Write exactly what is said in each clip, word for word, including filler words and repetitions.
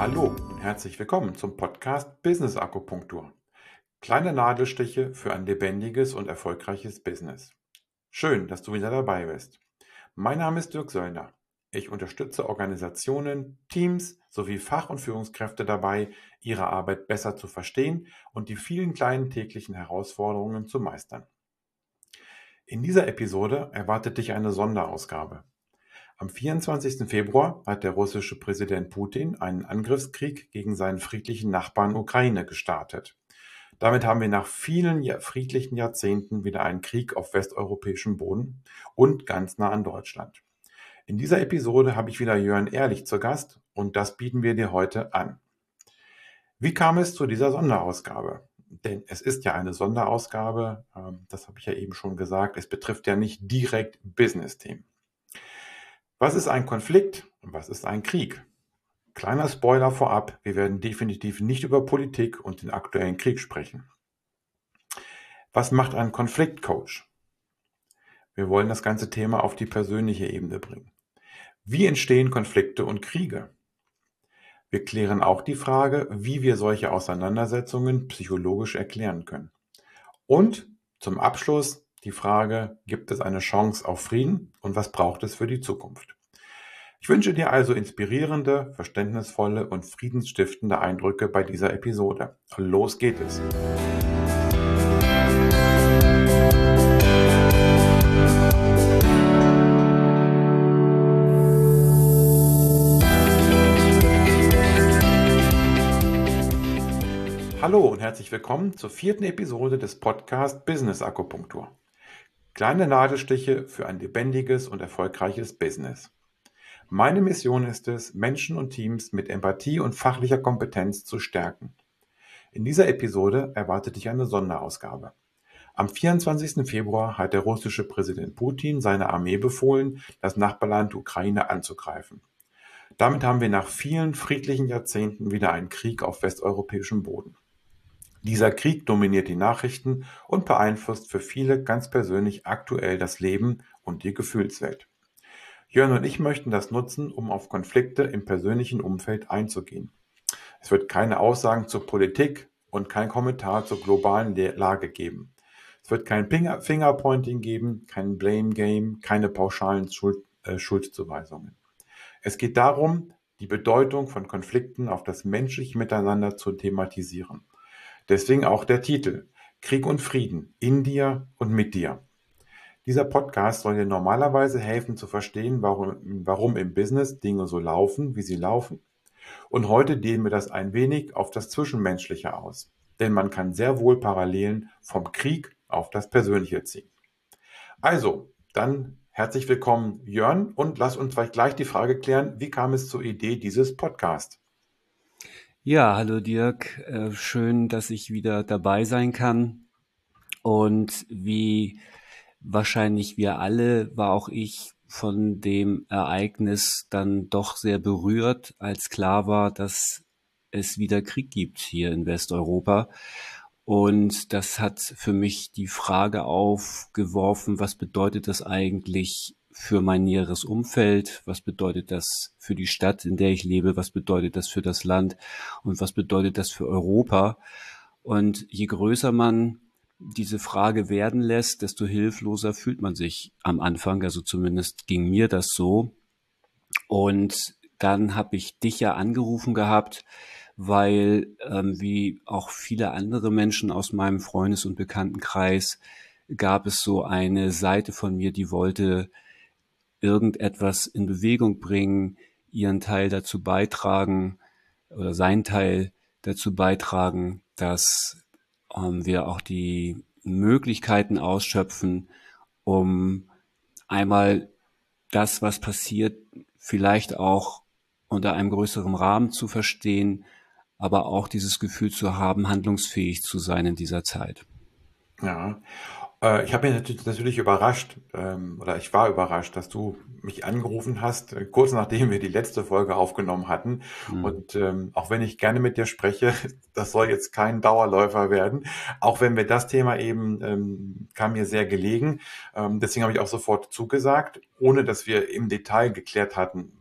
Hallo und herzlich willkommen zum Podcast Business Akupunktur. Kleine Nadelstiche für ein lebendiges und erfolgreiches Business. Schön, dass du wieder dabei bist. Mein Name ist Dirk Söllner. Ich unterstütze Organisationen, Teams sowie Fach- und Führungskräfte dabei, ihre Arbeit besser zu verstehen und die vielen kleinen täglichen Herausforderungen zu meistern. In dieser Episode erwartet dich eine Sonderausgabe. Am vierundzwanzigsten Februar hat der russische Präsident Putin einen Angriffskrieg gegen seinen friedlichen Nachbarn Ukraine gestartet. Damit haben wir nach vielen Jahr- friedlichen Jahrzehnten wieder einen Krieg auf westeuropäischem Boden und ganz nah an Deutschland. In dieser Episode habe ich wieder Jörn Ehrlich zu Gast und das bieten wir dir heute an. Wie kam es zu dieser Sonderausgabe? Denn es ist ja eine Sonderausgabe, ähm, das habe ich ja eben schon gesagt, es betrifft ja nicht direkt Business-Themen. Was ist ein Konflikt und was ist ein Krieg? Kleiner Spoiler vorab, wir werden definitiv nicht über Politik und den aktuellen Krieg sprechen. Was macht ein Konfliktcoach? Wir wollen das ganze Thema auf die persönliche Ebene bringen. Wie entstehen Konflikte und Kriege? Wir klären auch die Frage, wie wir solche Auseinandersetzungen psychologisch erklären können. Und zum Abschluss die Frage, gibt es eine Chance auf Frieden und was braucht es für die Zukunft? Ich wünsche dir also inspirierende, verständnisvolle und friedensstiftende Eindrücke bei dieser Episode. Los geht es! Hallo und herzlich willkommen zur vierten Episode des Podcasts Business Akupunktur. Kleine Nadelstiche für ein lebendiges und erfolgreiches Business. Meine Mission ist es, Menschen und Teams mit Empathie und fachlicher Kompetenz zu stärken. In dieser Episode erwartet dich eine Sonderausgabe. Am vierundzwanzigsten Februar hat der russische Präsident Putin seiner Armee befohlen, das Nachbarland Ukraine anzugreifen. Damit haben wir nach vielen friedlichen Jahrzehnten wieder einen Krieg auf westeuropäischem Boden. Dieser Krieg dominiert die Nachrichten und beeinflusst für viele ganz persönlich aktuell das Leben und die Gefühlswelt. Jörn und ich möchten das nutzen, um auf Konflikte im persönlichen Umfeld einzugehen. Es wird keine Aussagen zur Politik und kein Kommentar zur globalen Lage geben. Es wird kein Finger- Fingerpointing geben, kein Blame Game, keine pauschalen Schuld, äh, Schuldzuweisungen. Es geht darum, die Bedeutung von Konflikten auf das menschliche Miteinander zu thematisieren. Deswegen auch der Titel Krieg und Frieden in dir und mit dir. Dieser Podcast soll dir normalerweise helfen zu verstehen, warum, warum im Business Dinge so laufen, wie sie laufen. Und heute dehnen wir das ein wenig auf das Zwischenmenschliche aus. Denn man kann sehr wohl Parallelen vom Krieg auf das Persönliche ziehen. Also, dann herzlich willkommen, Jörn, und lass uns vielleicht gleich die Frage klären, wie kam es zur Idee dieses Podcasts? Ja, hallo Dirk, äh, schön, dass ich wieder dabei sein kann. Und wie wahrscheinlich wir alle, war auch ich von dem Ereignis dann doch sehr berührt, als klar war, dass es wieder Krieg gibt hier in Westeuropa. Und das hat für mich die Frage aufgeworfen, was bedeutet das eigentlich für mein näheres Umfeld? Was bedeutet das für die Stadt, in der ich lebe? Was bedeutet das für das Land? Und was bedeutet das für Europa? Und je größer man diese Frage werden lässt, desto hilfloser fühlt man sich am Anfang. Also zumindest ging mir das so. Und dann habe ich dich ja angerufen gehabt, weil ähm, wie auch viele andere Menschen aus meinem Freundes- und Bekanntenkreis gab es so eine Seite von mir, die wollte irgendetwas in Bewegung bringen, ihren Teil dazu beitragen oder seinen Teil dazu beitragen, dass ähm, wir auch die Möglichkeiten ausschöpfen, um einmal das, was passiert, vielleicht auch unter einem größeren Rahmen zu verstehen, aber auch dieses Gefühl zu haben, handlungsfähig zu sein in dieser Zeit. Ja, äh, ich habe mich natürlich, natürlich überrascht, ähm, oder ich war überrascht, dass du mich angerufen hast, äh, kurz nachdem wir die letzte Folge aufgenommen hatten. Hm. Und ähm, auch wenn ich gerne mit dir spreche, das soll jetzt kein Dauerläufer werden. Auch wenn wir das Thema eben, ähm, kam mir sehr gelegen. Ähm, deswegen habe ich auch sofort zugesagt, ohne dass wir im Detail geklärt hatten,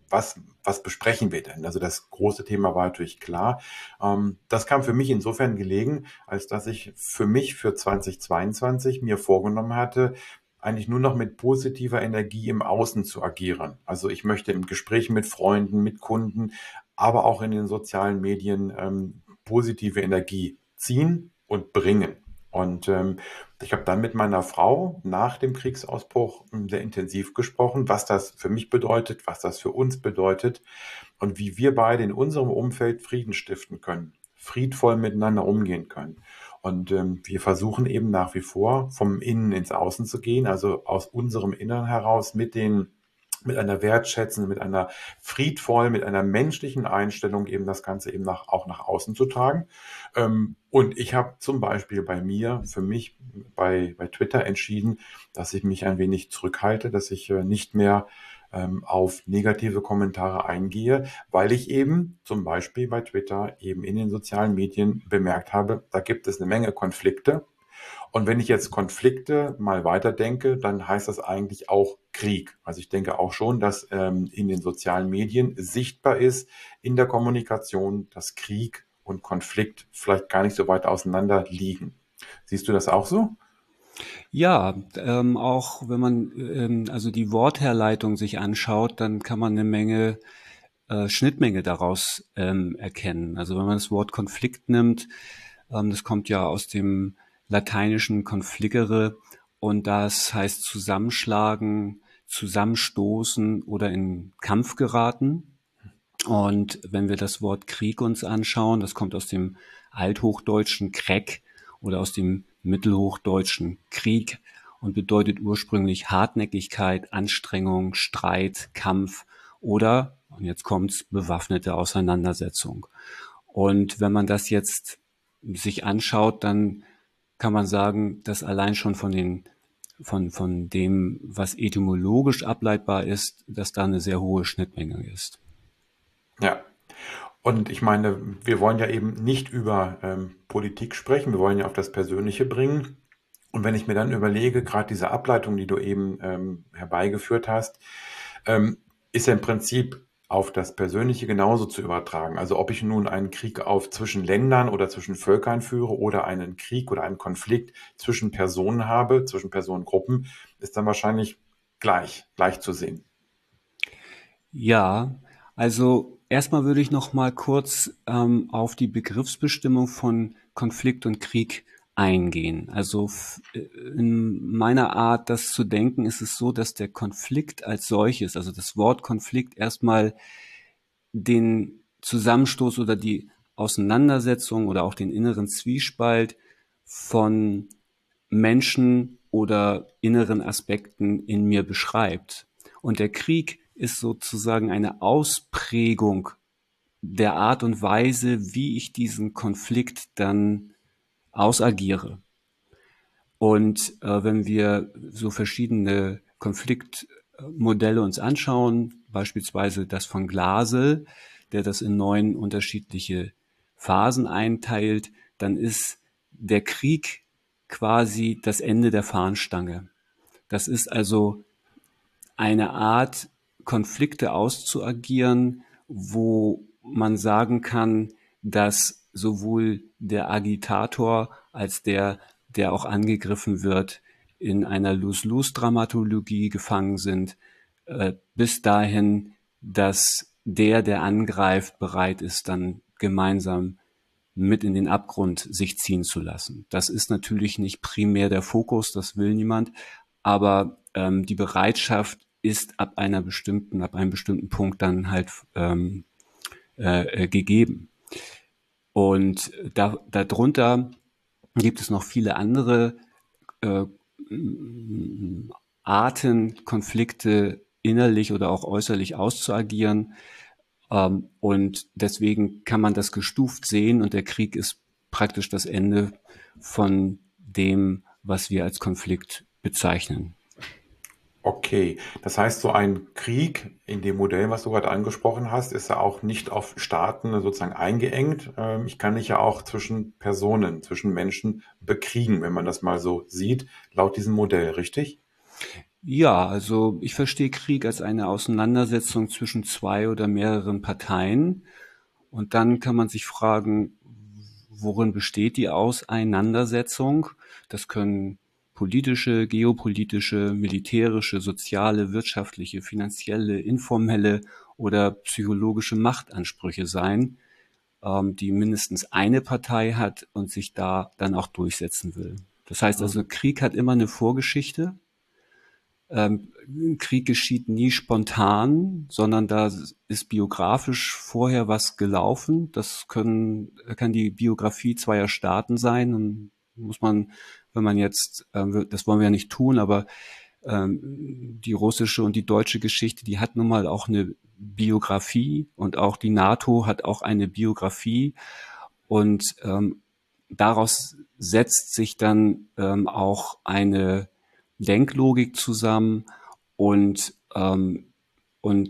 was, was besprechen wir denn? Also das große Thema war natürlich klar. Ähm, das kam für mich insofern gelegen, als dass ich für mich für zweitausendzweiundzwanzig mir vorgenommen hatte, eigentlich nur noch mit positiver Energie im Außen zu agieren. Also ich möchte im Gespräch mit Freunden, mit Kunden, aber auch in den sozialen Medien ähm, positive Energie ziehen und bringen. Und ähm, ich habe dann mit meiner Frau nach dem Kriegsausbruch ähm, sehr intensiv gesprochen, was das für mich bedeutet, was das für uns bedeutet und wie wir beide in unserem Umfeld Frieden stiften können, friedvoll miteinander umgehen können. Und ähm, wir versuchen eben nach wie vor vom Innen ins Außen zu gehen, also aus unserem Innern heraus mit den mit einer wertschätzenden, mit einer friedvollen, mit einer menschlichen Einstellung eben das Ganze eben nach, auch nach außen zu tragen. Ähm, und ich habe zum Beispiel bei mir, für mich bei, bei Twitter entschieden, dass ich mich ein wenig zurückhalte, dass ich äh, nicht mehr ähm, auf negative Kommentare eingehe, weil ich eben zum Beispiel bei Twitter eben in den sozialen Medien bemerkt habe, da gibt es eine Menge Konflikte. Und wenn ich jetzt Konflikte mal weiterdenke, dann heißt das eigentlich auch Krieg. Also ich denke auch schon, dass ähm, in den sozialen Medien sichtbar ist in der Kommunikation, dass Krieg und Konflikt vielleicht gar nicht so weit auseinander liegen. Siehst du das auch so? Ja, ähm, auch wenn man ähm, also die Wortherleitung sich anschaut, dann kann man eine Menge äh, Schnittmenge daraus ähm, erkennen. Also wenn man das Wort Konflikt nimmt, ähm, das kommt ja aus dem lateinischen confligere und das heißt zusammenschlagen, zusammenstoßen oder in Kampf geraten. Und wenn wir das Wort Krieg uns anschauen, das kommt aus dem althochdeutschen Krek oder aus dem mittelhochdeutschen Krieg und bedeutet ursprünglich Hartnäckigkeit, Anstrengung, Streit, Kampf oder, und jetzt kommt's, bewaffnete Auseinandersetzung. Und wenn man das jetzt sich anschaut, dann kann man sagen, dass allein schon von den von, von dem, was etymologisch ableitbar ist, dass da eine sehr hohe Schnittmenge ist. Ja. Und ich meine, wir wollen ja eben nicht über ähm, Politik sprechen, wir wollen ja auf das Persönliche bringen. Und wenn ich mir dann überlege, gerade diese Ableitung, die du eben ähm, herbeigeführt hast, ähm, ist ja im Prinzip auf das Persönliche genauso zu übertragen. Also ob ich nun einen Krieg auf zwischen Ländern oder zwischen Völkern führe oder einen Krieg oder einen Konflikt zwischen Personen habe, zwischen Personengruppen, ist dann wahrscheinlich gleich, gleich zu sehen. Ja, also erstmal würde ich noch mal kurz ähm, auf die Begriffsbestimmung von Konflikt und Krieg eingehen. Also f- äh, in meiner Art, das zu denken, ist es so, dass der Konflikt als solches, also das Wort Konflikt erstmal den Zusammenstoß oder die Auseinandersetzung oder auch den inneren Zwiespalt von Menschen oder inneren Aspekten in mir beschreibt. Und der Krieg ist sozusagen eine Ausprägung der Art und Weise, wie ich diesen Konflikt dann ausagiere. Und äh, wenn wir so verschiedene Konfliktmodelle uns anschauen, beispielsweise das von Glasel, der das in neun unterschiedliche Phasen einteilt, dann ist der Krieg quasi das Ende der Fahnenstange. Das ist also eine Art, Konflikte auszuagieren, wo man sagen kann, dass sowohl der Agitator als der, der auch angegriffen wird, in einer Lose-Lose-Dramatologie gefangen sind, äh, bis dahin, dass der, der angreift, bereit ist, dann gemeinsam mit in den Abgrund sich ziehen zu lassen. Das ist natürlich nicht primär der Fokus, das will niemand, aber ähm, die Bereitschaft ist ab einer bestimmten, ab einem bestimmten Punkt dann halt ähm, äh, äh, gegeben. Und da, darunter gibt es noch viele andere äh, Arten, Konflikte innerlich oder auch äußerlich auszuagieren. Ähm, und deswegen kann man das gestuft sehen und der Krieg ist praktisch das Ende von dem, was wir als Konflikt bezeichnen. Okay, das heißt, so ein Krieg in dem Modell, was du gerade angesprochen hast, ist ja auch nicht auf Staaten sozusagen eingeengt. Ähm, Ich kann mich ja auch zwischen Personen, zwischen Menschen bekriegen, wenn man das mal so sieht, laut diesem Modell, richtig? Ja, also ich verstehe Krieg als eine Auseinandersetzung zwischen zwei oder mehreren Parteien. Und dann kann man sich fragen, worin besteht die Auseinandersetzung? Das können politische, geopolitische, militärische, soziale, wirtschaftliche, finanzielle, informelle oder psychologische Machtansprüche sein, ähm, die mindestens eine Partei hat und sich da dann auch durchsetzen will. Das heißt also, Mhm. Krieg hat immer eine Vorgeschichte. Ähm, Krieg geschieht nie spontan, sondern da ist biografisch vorher was gelaufen. Das können, kann die Biografie zweier Staaten sein und muss man, wenn man jetzt, ähm, das wollen wir ja nicht tun, aber ähm, die russische und die deutsche Geschichte, die hat nun mal auch eine Biografie und auch die NATO hat auch eine Biografie und ähm, daraus setzt sich dann ähm, auch eine Denklogik zusammen und, ähm, und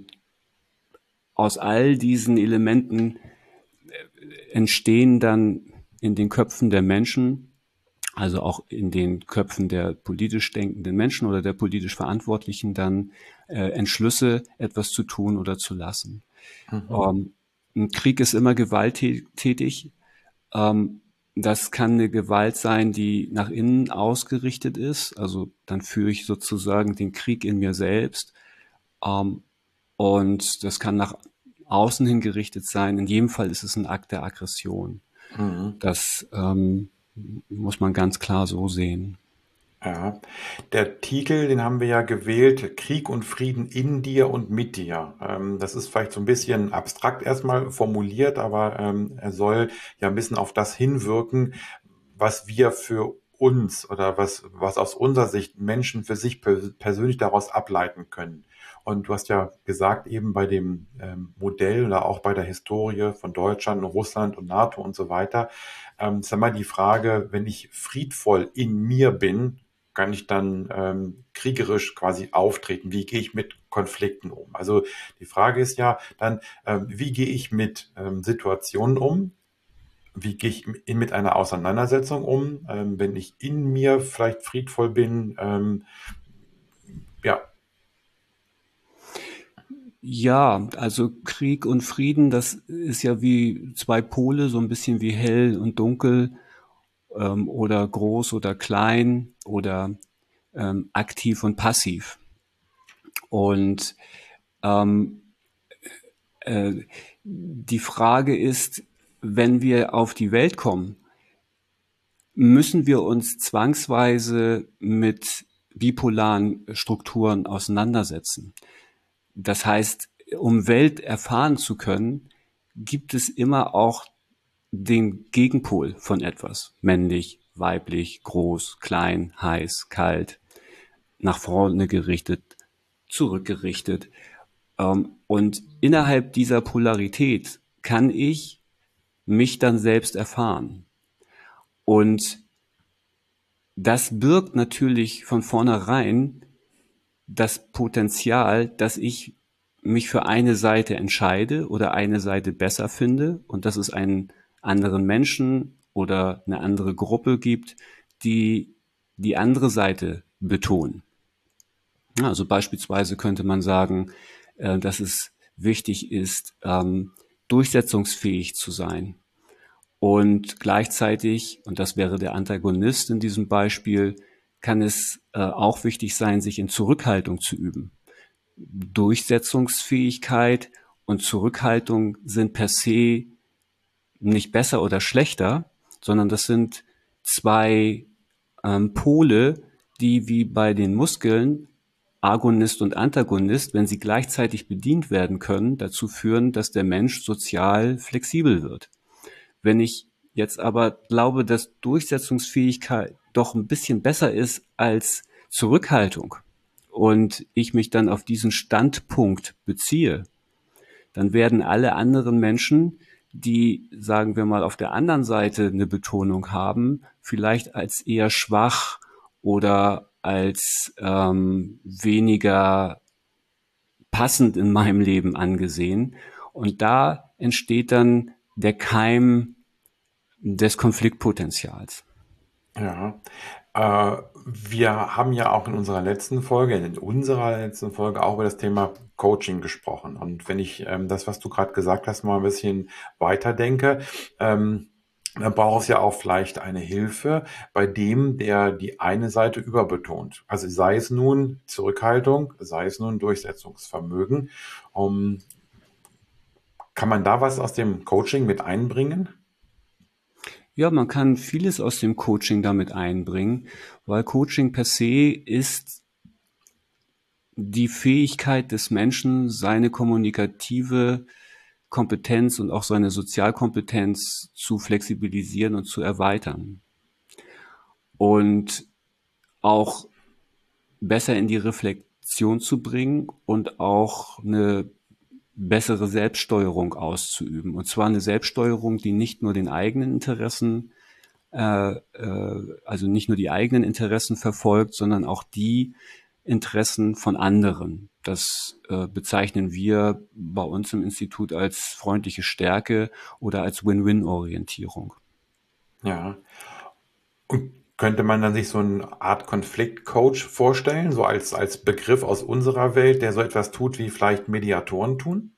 aus all diesen Elementen entstehen dann in den Köpfen der Menschen, also auch in den Köpfen der politisch denkenden Menschen oder der politisch Verantwortlichen dann äh, Entschlüsse, etwas zu tun oder zu lassen. Mhm. Ähm, ein Krieg ist immer gewalttätig. Ähm, das kann eine Gewalt sein, die nach innen ausgerichtet ist. Also dann führe ich sozusagen den Krieg in mir selbst. Ähm, und das kann nach außen hin gerichtet sein. In jedem Fall ist es ein Akt der Aggression. Mhm. Das ähm, muss man ganz klar so sehen. Ja, der Titel, den haben wir ja gewählt, Krieg und Frieden in dir und mit dir. Ähm, das ist vielleicht so ein bisschen abstrakt erstmal formuliert, aber ähm, er soll ja ein bisschen auf das hinwirken, was wir für uns oder was, was aus unserer Sicht Menschen für sich pers persönlich daraus ableiten können. Und du hast ja gesagt, eben bei dem ähm, Modell oder auch bei der Historie von Deutschland, Russland und NATO und so weiter, ähm, ist einmal die Frage, wenn ich friedvoll in mir bin, kann ich dann ähm, kriegerisch quasi auftreten? Wie gehe ich mit Konflikten um? Also die Frage ist ja dann, ähm, wie gehe ich mit ähm, Situationen um? Wie gehe ich in, mit einer Auseinandersetzung um, ähm, wenn ich in mir vielleicht friedvoll bin? Ähm, ja. Ja, also Krieg und Frieden, das ist ja wie zwei Pole, so ein bisschen wie hell und dunkel, ähm, oder groß oder klein oder ähm, aktiv und passiv. Und ähm, äh, die Frage ist, wenn wir auf die Welt kommen, müssen wir uns zwangsweise mit bipolaren Strukturen auseinandersetzen. Das heißt, um Welt erfahren zu können, gibt es immer auch den Gegenpol von etwas. Männlich, weiblich, groß, klein, heiß, kalt, nach vorne gerichtet, zurückgerichtet. Ähm, und innerhalb dieser Polarität kann ich mich dann selbst erfahren. Und das birgt natürlich von vornherein das Potenzial, dass ich mich für eine Seite entscheide oder eine Seite besser finde und dass es einen anderen Menschen oder eine andere Gruppe gibt, die die andere Seite betonen. Ja, also beispielsweise könnte man sagen, äh, dass es wichtig ist, ähm, durchsetzungsfähig zu sein. Und gleichzeitig, und das wäre der Antagonist in diesem Beispiel, kann es äh, auch wichtig sein, sich in Zurückhaltung zu üben. Durchsetzungsfähigkeit und Zurückhaltung sind per se nicht besser oder schlechter, sondern das sind zwei ähm, Pole, die wie bei den Muskeln, Agonist und Antagonist, wenn sie gleichzeitig bedient werden können, dazu führen, dass der Mensch sozial flexibel wird. Wenn ich jetzt aber glaube, dass Durchsetzungsfähigkeit doch ein bisschen besser ist als Zurückhaltung und ich mich dann auf diesen Standpunkt beziehe, dann werden alle anderen Menschen, die, sagen wir mal, auf der anderen Seite eine Betonung haben, vielleicht als eher schwach oder als ähm, weniger passend in meinem Leben angesehen. Und da entsteht dann der Keim des Konfliktpotenzials. Ja. Äh, Wir haben ja auch in unserer letzten Folge, in unserer letzten Folge auch über das Thema Coaching gesprochen. Und wenn ich ähm, das, was du gerade gesagt hast, mal ein bisschen weiterdenke, ähm, dann braucht es ja auch vielleicht eine Hilfe bei dem, der die eine Seite überbetont. Also sei es nun Zurückhaltung, sei es nun Durchsetzungsvermögen. Um, kann man da was aus dem Coaching mit einbringen? Ja, man kann vieles aus dem Coaching damit einbringen, weil Coaching per se ist die Fähigkeit des Menschen, seine kommunikative Kompetenz und auch seine Sozialkompetenz zu flexibilisieren und zu erweitern und auch besser in die Reflexion zu bringen und auch eine bessere Selbststeuerung auszuüben. Und zwar eine Selbststeuerung, die nicht nur den eigenen Interessen, äh, äh, also nicht nur die eigenen Interessen verfolgt, sondern auch die Interessen von anderen. Das äh, bezeichnen wir bei uns im Institut als freundliche Stärke oder als Win-Win-Orientierung. Ja. Und könnte man dann sich so eine Art Konfliktcoach vorstellen, so als, als Begriff aus unserer Welt, der so etwas tut, wie vielleicht Mediatoren tun?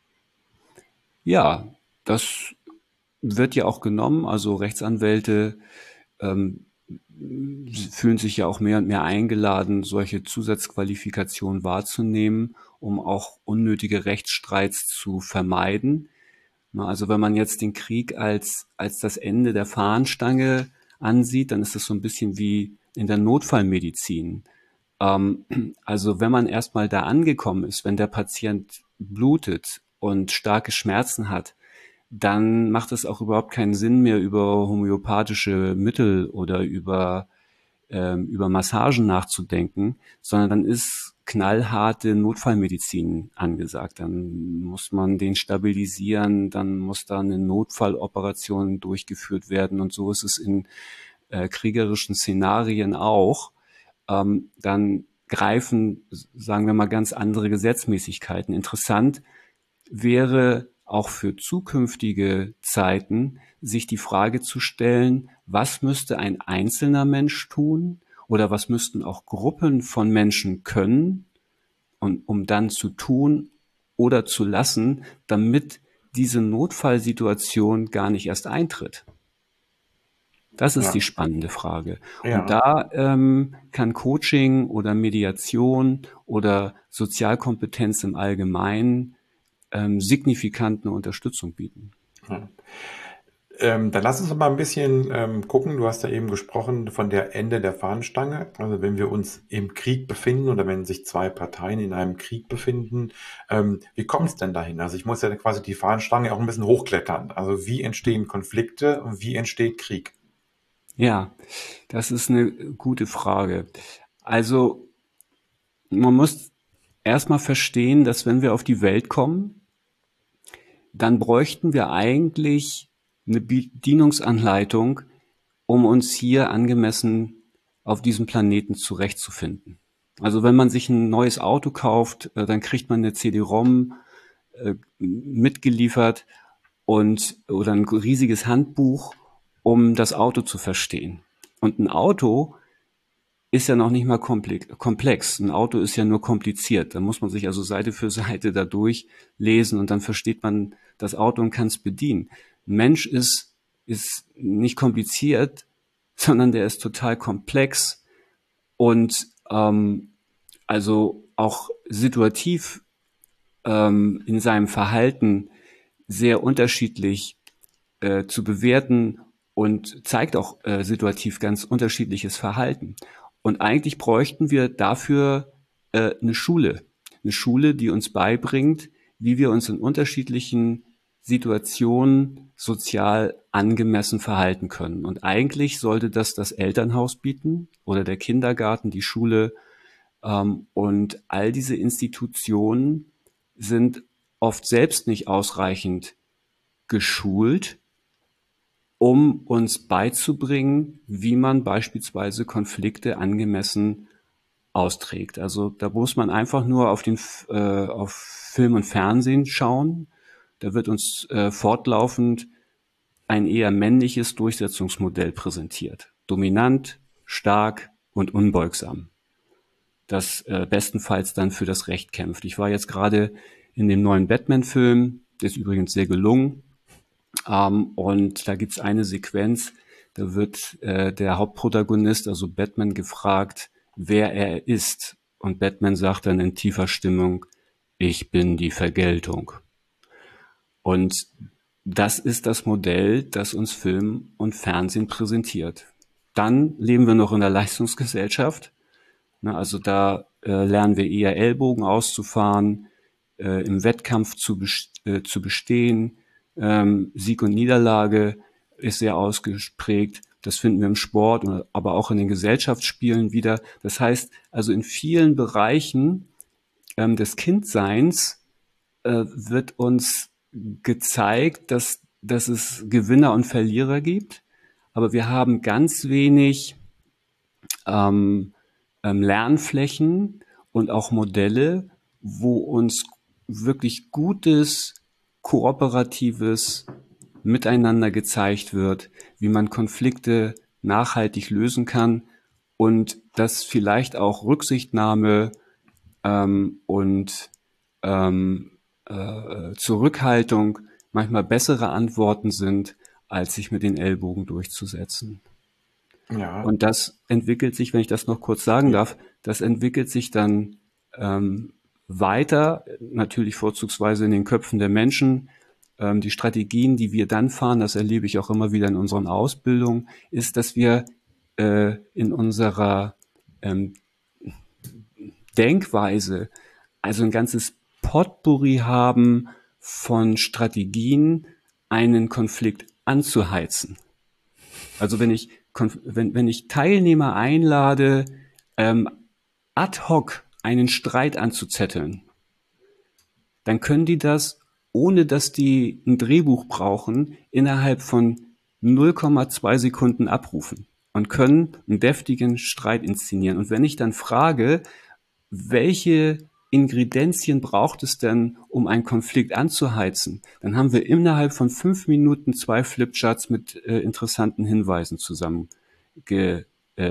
Ja, das wird ja auch genommen. Also Rechtsanwälte ähm, fühlen sich ja auch mehr und mehr eingeladen, solche Zusatzqualifikationen wahrzunehmen, um auch unnötige Rechtsstreits zu vermeiden. Na, also wenn man jetzt den Krieg als, als das Ende der Fahnenstange ansieht, dann ist das so ein bisschen wie in der Notfallmedizin. Ähm, also wenn man erstmal da angekommen ist, wenn der Patient blutet und starke Schmerzen hat, dann macht es auch überhaupt keinen Sinn mehr, über homöopathische Mittel oder über, ähm, über Massagen nachzudenken, sondern dann ist knallharte Notfallmedizin angesagt. Dann muss man den stabilisieren, dann muss da eine Notfalloperation durchgeführt werden und so ist es in äh, kriegerischen Szenarien auch. Ähm, dann greifen, sagen wir mal, ganz andere Gesetzmäßigkeiten. Interessant wäre auch für zukünftige Zeiten, sich die Frage zu stellen, was müsste ein einzelner Mensch tun oder was müssten auch Gruppen von Menschen können, und, um dann zu tun oder zu lassen, damit diese Notfallsituation gar nicht erst eintritt. Das ist die Ja, spannende Frage. Und ja. da ähm, kann Coaching oder Mediation oder Sozialkompetenz im Allgemeinen ähm, signifikant eine Unterstützung bieten. Ja. Ähm, dann lass uns noch mal ein bisschen ähm, gucken. Du hast ja eben gesprochen von der Ende der Fahnenstange. Also wenn wir uns im Krieg befinden oder wenn sich zwei Parteien in einem Krieg befinden, ähm, wie kommt es denn dahin? Also ich muss ja quasi die Fahnenstange auch ein bisschen hochklettern. Also wie entstehen Konflikte und wie entsteht Krieg? Ja, das ist eine gute Frage. Also man muss erstmal verstehen, dass wenn wir auf die Welt kommen, dann bräuchten wir eigentlich eine Bedienungsanleitung, um uns hier angemessen auf diesem Planeten zurechtzufinden. Also wenn man sich ein neues Auto kauft, äh, dann kriegt man eine C D-ROM äh, mitgeliefert und oder ein riesiges Handbuch, um das Auto zu verstehen. Und ein Auto ist ja noch nicht mal komplex. Ein Auto ist ja nur kompliziert. Da muss man sich also Seite für Seite da durchlesen und dann versteht man das Auto und kann es bedienen. Ein Mensch ist, ist nicht kompliziert, sondern der ist total komplex und ähm, also auch situativ ähm, in seinem Verhalten sehr unterschiedlich äh, zu bewerten und zeigt auch äh, situativ ganz unterschiedliches Verhalten. Und eigentlich bräuchten wir dafür äh, eine Schule. Eine Schule, die uns beibringt, wie wir uns in unterschiedlichen Situationen sozial angemessen verhalten können. Und eigentlich sollte das das Elternhaus bieten oder der Kindergarten, die Schule. Ähm, und all diese Institutionen sind oft selbst nicht ausreichend geschult, um uns beizubringen, wie man beispielsweise Konflikte angemessen austrägt. Also da muss man einfach nur auf den äh, auf Film und Fernsehen schauen. Da wird uns äh, fortlaufend ein eher männliches Durchsetzungsmodell präsentiert. Dominant, stark und unbeugsam, das äh, bestenfalls dann für das Recht kämpft. Ich war jetzt gerade in dem neuen Batman-Film, der ist übrigens sehr gelungen, ähm, und da gibt's eine Sequenz, da wird äh, der Hauptprotagonist, also Batman, gefragt, wer er ist. Und Batman sagt dann in tiefer Stimmung, ich bin die Vergeltung. Und das ist das Modell, das uns Film und Fernsehen präsentiert. Dann leben wir noch in der Leistungsgesellschaft. Ne, also da äh, lernen wir eher Ellbogen auszufahren, äh, im Wettkampf zu, best äh, zu bestehen. Ähm, Sieg und Niederlage ist sehr ausgeprägt. Das finden wir im Sport, aber auch in den Gesellschaftsspielen wieder. Das heißt, also in vielen Bereichen ähm, des Kindseins äh, wird uns gezeigt, dass, dass es Gewinner und Verlierer gibt. Aber wir haben ganz wenig ähm, ähm, Lernflächen und auch Modelle, wo uns wirklich gutes, kooperatives Miteinander gezeigt wird, wie man Konflikte nachhaltig lösen kann und dass vielleicht auch Rücksichtnahme ähm, und ähm, äh, Zurückhaltung manchmal bessere Antworten sind, als sich mit den Ellbogen durchzusetzen. Ja, Und das entwickelt sich, wenn ich das noch kurz sagen ja, darf, das entwickelt sich dann ähm, weiter, natürlich vorzugsweise in den Köpfen der Menschen. Ähm, die Strategien, die wir dann fahren, das erlebe ich auch immer wieder in unseren Ausbildungen, ist, dass wir äh, in unserer ähm, Denkweise also ein ganzes Potpourri haben von Strategien, einen Konflikt anzuheizen. Also wenn ich, wenn, wenn ich Teilnehmer einlade, ähm, ad hoc einen Streit anzuzetteln, dann können die das, ohne dass die ein Drehbuch brauchen, innerhalb von null Komma zwei Sekunden abrufen und können einen deftigen Streit inszenieren. Und wenn ich dann frage, welche Ingredienzien braucht es denn, um einen Konflikt anzuheizen? Dann haben wir innerhalb von fünf Minuten zwei Flipcharts mit äh, interessanten Hinweisen zusammengeschrieben.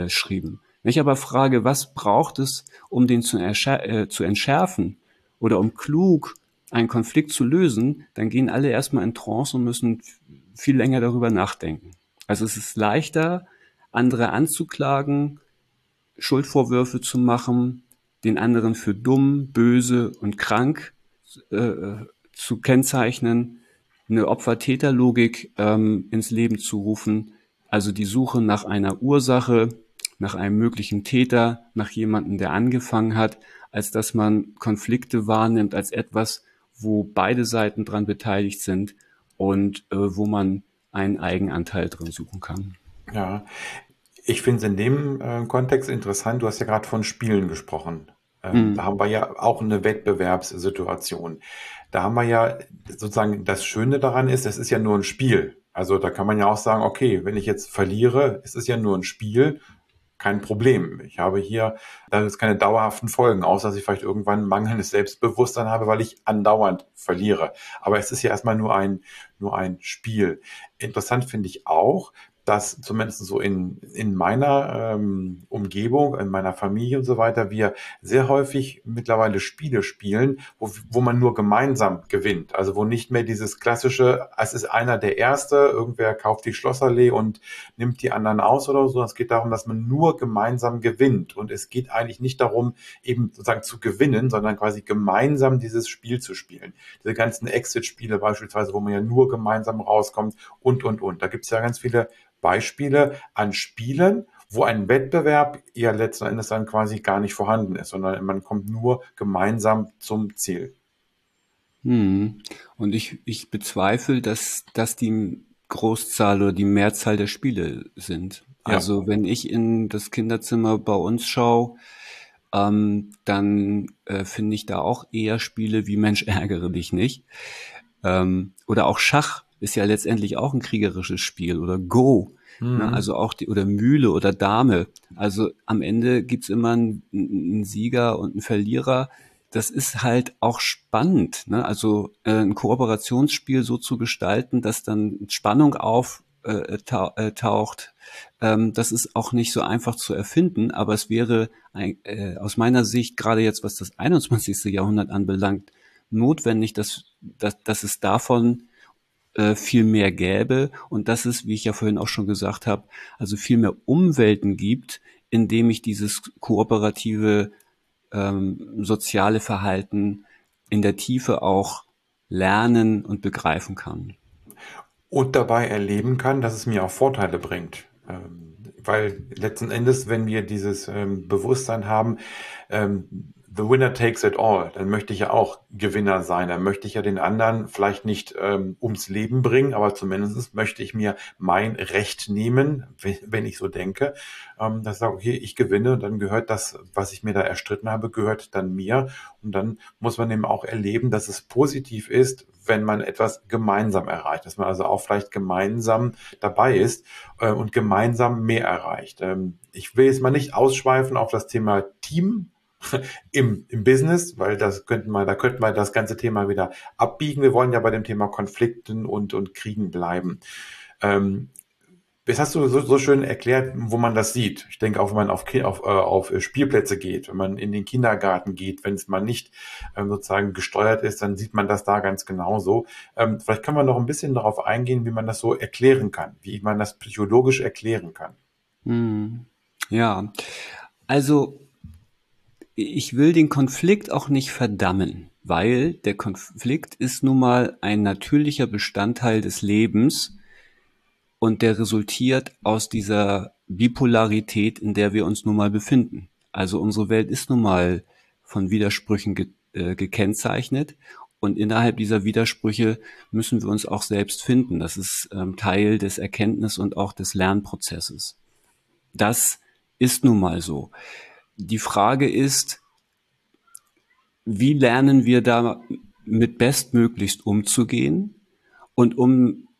Wenn ich aber frage, was braucht es, um den zu, äh, zu entschärfen oder um klug einen Konflikt zu lösen, dann gehen alle erstmal in Trance und müssen viel länger darüber nachdenken. Also es ist leichter, andere anzuklagen, Schuldvorwürfe zu machen, den anderen für dumm, böse und krank äh, zu kennzeichnen, eine Opfer-Täter-Logik ähm, ins Leben zu rufen, also die Suche nach einer Ursache, nach einem möglichen Täter, nach jemandem, der angefangen hat, als dass man Konflikte wahrnimmt als etwas, wo beide Seiten dran beteiligt sind und äh, wo man einen Eigenanteil drin suchen kann. ja. Ich finde es in dem äh, Kontext interessant. Du hast ja gerade von Spielen gesprochen. Ähm, da Mhm. haben wir ja auch eine Wettbewerbssituation. Da haben wir ja sozusagen das Schöne daran ist, es ist ja nur ein Spiel. Also da kann man ja auch sagen, okay, wenn ich jetzt verliere, es ist ja nur ein Spiel, kein Problem. Ich habe hier, da ist keine dauerhaften Folgen, außer dass ich vielleicht irgendwann mangelndes Selbstbewusstsein habe, weil ich andauernd verliere. Aber es ist ja erstmal nur ein, nur ein Spiel. Interessant finde ich auch, dass zumindest so in, in meiner ähm, Umgebung, in meiner Familie und so weiter, wir sehr häufig mittlerweile Spiele spielen, wo, wo man nur gemeinsam gewinnt. Also wo nicht mehr dieses klassische, es ist einer der Erste, irgendwer kauft die Schlossallee und nimmt die anderen aus oder so. Es geht darum, dass man nur gemeinsam gewinnt. Und es geht eigentlich nicht darum, eben sozusagen zu gewinnen, sondern quasi gemeinsam dieses Spiel zu spielen. Diese ganzen Exit-Spiele beispielsweise, wo man ja nur gemeinsam rauskommt und, und, und. Da gibt es ja ganz viele Beispiele an Spielen, wo ein Wettbewerb ja letzten Endes dann quasi gar nicht vorhanden ist, sondern man kommt nur gemeinsam zum Ziel. Hm. Und ich, ich bezweifle, dass das die Großzahl oder die Mehrzahl der Spiele sind. Ja, Also wenn ich in das Kinderzimmer bei uns schaue, ähm, dann äh, finde ich da auch eher Spiele wie Mensch, ärgere dich nicht. Ähm, oder auch Schach ist ja letztendlich auch ein kriegerisches Spiel oder Go. Ne? mhm. Also auch die, oder Mühle oder Dame. Also am Ende gibt's immer einen, einen Sieger und einen Verlierer. Das ist halt auch spannend, ne? Also äh, ein Kooperationsspiel so zu gestalten, dass dann Spannung aufkommt äh, tau äh, taucht. Ähm, das ist auch nicht so einfach zu erfinden, aber es wäre ein, äh, aus meiner Sicht, gerade jetzt, was das einundzwanzigste. Jahrhundert anbelangt, notwendig, dass, dass, dass es davon äh, viel mehr gäbe und dass es, wie ich ja vorhin auch schon gesagt habe, also viel mehr Umwelten gibt, in dem ich dieses kooperative ähm, soziale Verhalten in der Tiefe auch lernen und begreifen kann. Und dabei erleben kann, dass es mir auch Vorteile bringt. Ähm, weil letzten Endes, wenn wir dieses ähm, Bewusstsein haben, ähm, the winner takes it all, dann möchte ich ja auch Gewinner sein. Dann möchte ich ja den anderen vielleicht nicht ähm, ums Leben bringen, aber zumindest möchte ich mir mein Recht nehmen, wenn, wenn ich so denke, ähm, dass ich sage, okay, ich gewinne und dann gehört das, was ich mir da erstritten habe, gehört dann mir. Und dann muss man eben auch erleben, dass es positiv ist, wenn man etwas gemeinsam erreicht, dass man also auch vielleicht gemeinsam dabei ist äh, und gemeinsam mehr erreicht. Ähm, ich will jetzt mal nicht ausschweifen auf das Thema Team im, im Business, weil das könnten wir, da könnten wir das ganze Thema wieder abbiegen. Wir wollen ja bei dem Thema Konflikten und, und Kriegen bleiben. Ähm, Das hast du so, so schön erklärt, wo man das sieht. Ich denke auch, wenn man auf, Ki- auf, äh, auf Spielplätze geht, wenn man in den Kindergarten geht, wenn es mal nicht ähm, sozusagen gesteuert ist, dann sieht man das da ganz genauso. Ähm, vielleicht können wir noch ein bisschen darauf eingehen, wie man das so erklären kann, wie man das psychologisch erklären kann. Hm. Ja, also ich will den Konflikt auch nicht verdammen, weil der Konflikt ist nun mal ein natürlicher Bestandteil des Lebens und der resultiert aus dieser Bipolarität, in der wir uns nun mal befinden. Also unsere Welt ist nun mal von Widersprüchen ge äh, gekennzeichnet und innerhalb dieser Widersprüche müssen wir uns auch selbst finden. Das ist ähm, Teil des Erkenntnis- und auch des Lernprozesses. Das ist nun mal so. Die Frage ist, wie lernen wir da mit bestmöglichst umzugehen? Und um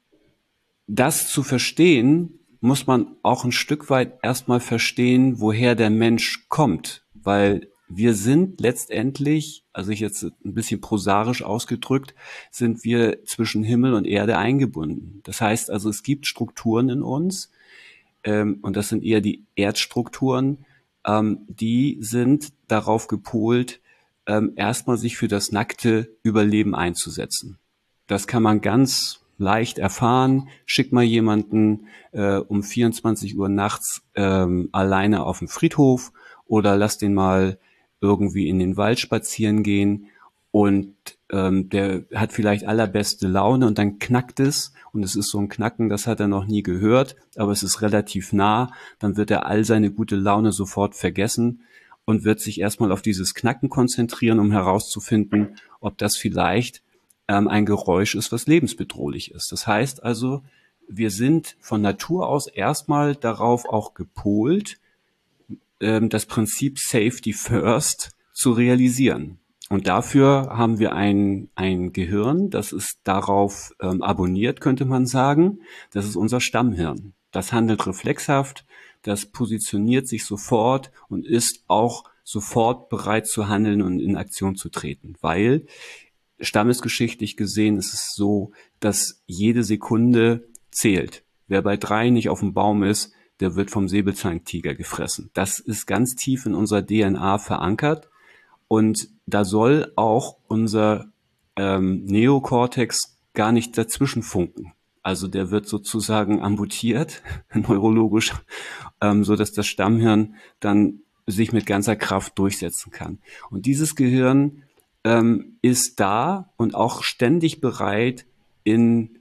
das zu verstehen, muss man auch ein Stück weit erstmal verstehen, woher der Mensch kommt, weil wir sind letztendlich, also ich jetzt ein bisschen prosaisch ausgedrückt, sind wir zwischen Himmel und Erde eingebunden. Das heißt also, es gibt Strukturen in uns, ähm, und das sind eher die Erdstrukturen, ähm, die sind darauf gepolt, ähm, erstmal sich für das nackte Überleben einzusetzen. Das kann man ganz leicht erfahren. Schick mal jemanden äh, um vierundzwanzig Uhr nachts ähm, alleine auf den Friedhof oder lass den mal irgendwie in den Wald spazieren gehen und ähm, der hat vielleicht allerbeste Laune und dann knackt es und es ist so ein Knacken, das hat er noch nie gehört, aber es ist relativ nah, dann wird er all seine gute Laune sofort vergessen und wird sich erstmal auf dieses Knacken konzentrieren, um herauszufinden, ob das vielleicht ähm, ein Geräusch ist, was lebensbedrohlich ist. Das heißt also, wir sind von Natur aus erstmal darauf auch gepolt, ähm, das Prinzip Safety First zu realisieren. Und dafür haben wir ein, ein Gehirn, das ist darauf ähm, abonniert, könnte man sagen. Das ist unser Stammhirn. Das handelt reflexhaft, das positioniert sich sofort und ist auch sofort bereit zu handeln und in Aktion zu treten, weil stammesgeschichtlich gesehen ist es so, dass jede Sekunde zählt. Wer bei drei nicht auf dem Baum ist, der wird vom Säbelzahntiger gefressen. Das ist ganz tief in unserer D N A verankert und da soll auch unser ähm, Neokortex gar nicht dazwischen funken. Also der wird sozusagen amputiert, neurologisch, ähm, so dass das Stammhirn dann sich mit ganzer Kraft durchsetzen kann. Und dieses Gehirn ähm, ist da und auch ständig bereit, in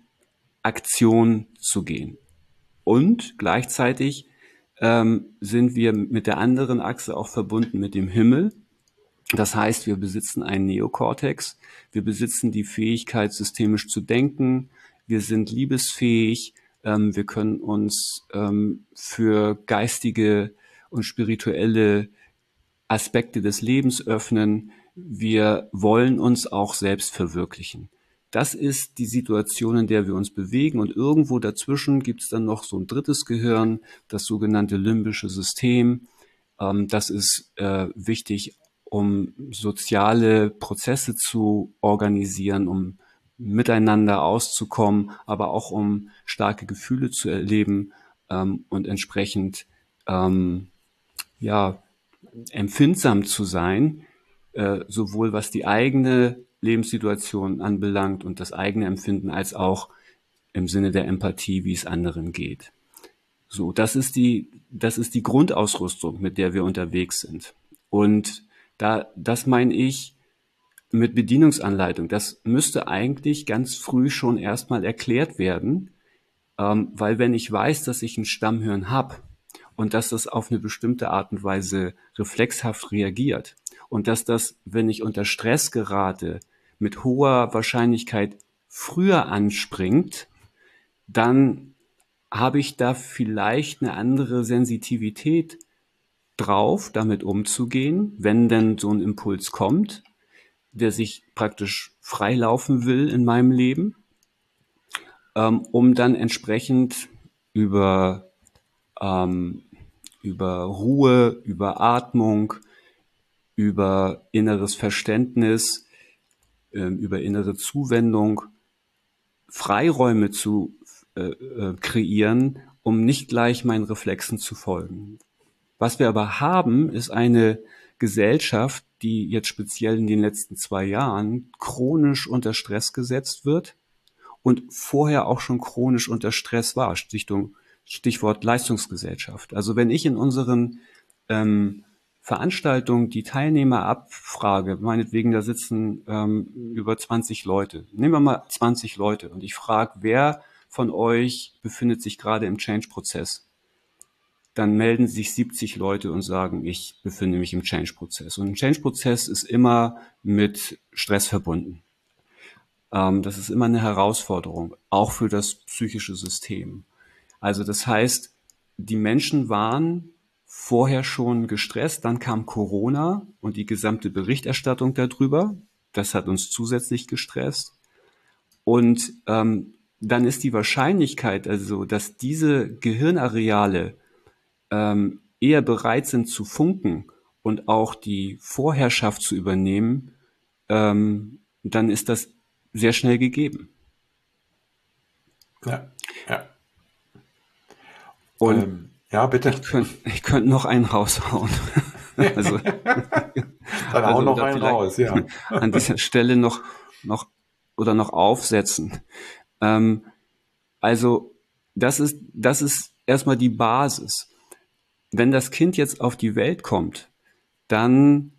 Aktion zu gehen. Und gleichzeitig ähm, sind wir mit der anderen Achse auch verbunden mit dem Himmel. Das heißt, wir besitzen einen Neokortex, wir besitzen die Fähigkeit, systemisch zu denken, wir sind liebesfähig, ähm, wir können uns ähm, für geistige und spirituelle Aspekte des Lebens öffnen, wir wollen uns auch selbst verwirklichen. Das ist die Situation, in der wir uns bewegen und irgendwo dazwischen gibt es dann noch so ein drittes Gehirn, das sogenannte limbische System. Ähm, das ist äh, wichtig, um soziale Prozesse zu organisieren, um miteinander auszukommen, aber auch um starke Gefühle zu erleben ähm, und entsprechend ähm, ja, empfindsam zu sein, äh, sowohl was die eigene Lebenssituation anbelangt und das eigene Empfinden, als auch im Sinne der Empathie, wie es anderen geht. So, das ist die, das ist die Grundausrüstung, mit der wir unterwegs sind. Und da, das meine ich mit Bedienungsanleitung. Das müsste eigentlich ganz früh schon erstmal erklärt werden, ähm, weil wenn ich weiß, dass ich ein Stammhirn habe und dass das auf eine bestimmte Art und Weise reflexhaft reagiert und dass das, wenn ich unter Stress gerate, mit hoher Wahrscheinlichkeit früher anspringt, dann habe ich da vielleicht eine andere Sensitivität drauf, damit umzugehen, wenn denn so ein Impuls kommt, der sich praktisch freilaufen will in meinem Leben, ähm, um dann entsprechend über, ähm, über Ruhe, über Atmung, über inneres Verständnis, ähm, über innere Zuwendung Freiräume zu äh, äh, kreieren, um nicht gleich meinen Reflexen zu folgen. Was wir aber haben, ist eine Gesellschaft, die jetzt speziell in den letzten zwei Jahren chronisch unter Stress gesetzt wird und vorher auch schon chronisch unter Stress war. Stichwort, Stichwort Leistungsgesellschaft. Also wenn ich in unseren ähm, Veranstaltungen die Teilnehmer abfrage, meinetwegen da sitzen ähm, über zwanzig Leute, nehmen wir mal zwanzig Leute und ich frage, wer von euch befindet sich gerade im Change-Prozess? Dann melden sich siebzig Leute und sagen, ich befinde mich im Change-Prozess. Und ein Change-Prozess ist immer mit Stress verbunden. Ähm, das ist immer eine Herausforderung, auch für das psychische System. Also das heißt, die Menschen waren vorher schon gestresst, dann kam Corona und die gesamte Berichterstattung darüber. Das hat uns zusätzlich gestresst. Und ähm, dann ist die Wahrscheinlichkeit also, dass diese Gehirnareale ähm, eher bereit sind zu funken und auch die Vorherrschaft zu übernehmen, ähm, dann ist das sehr schnell gegeben. Ja, ja. Und Ähm, ja, bitte. ich könnte ich könnt noch einen raushauen. also, Dann hau also noch oder einen vielleicht raus, ja. an dieser Stelle noch, noch oder noch aufsetzen. Ähm, also das ist, das ist erstmal die Basis. Wenn das Kind jetzt auf die Welt kommt, dann,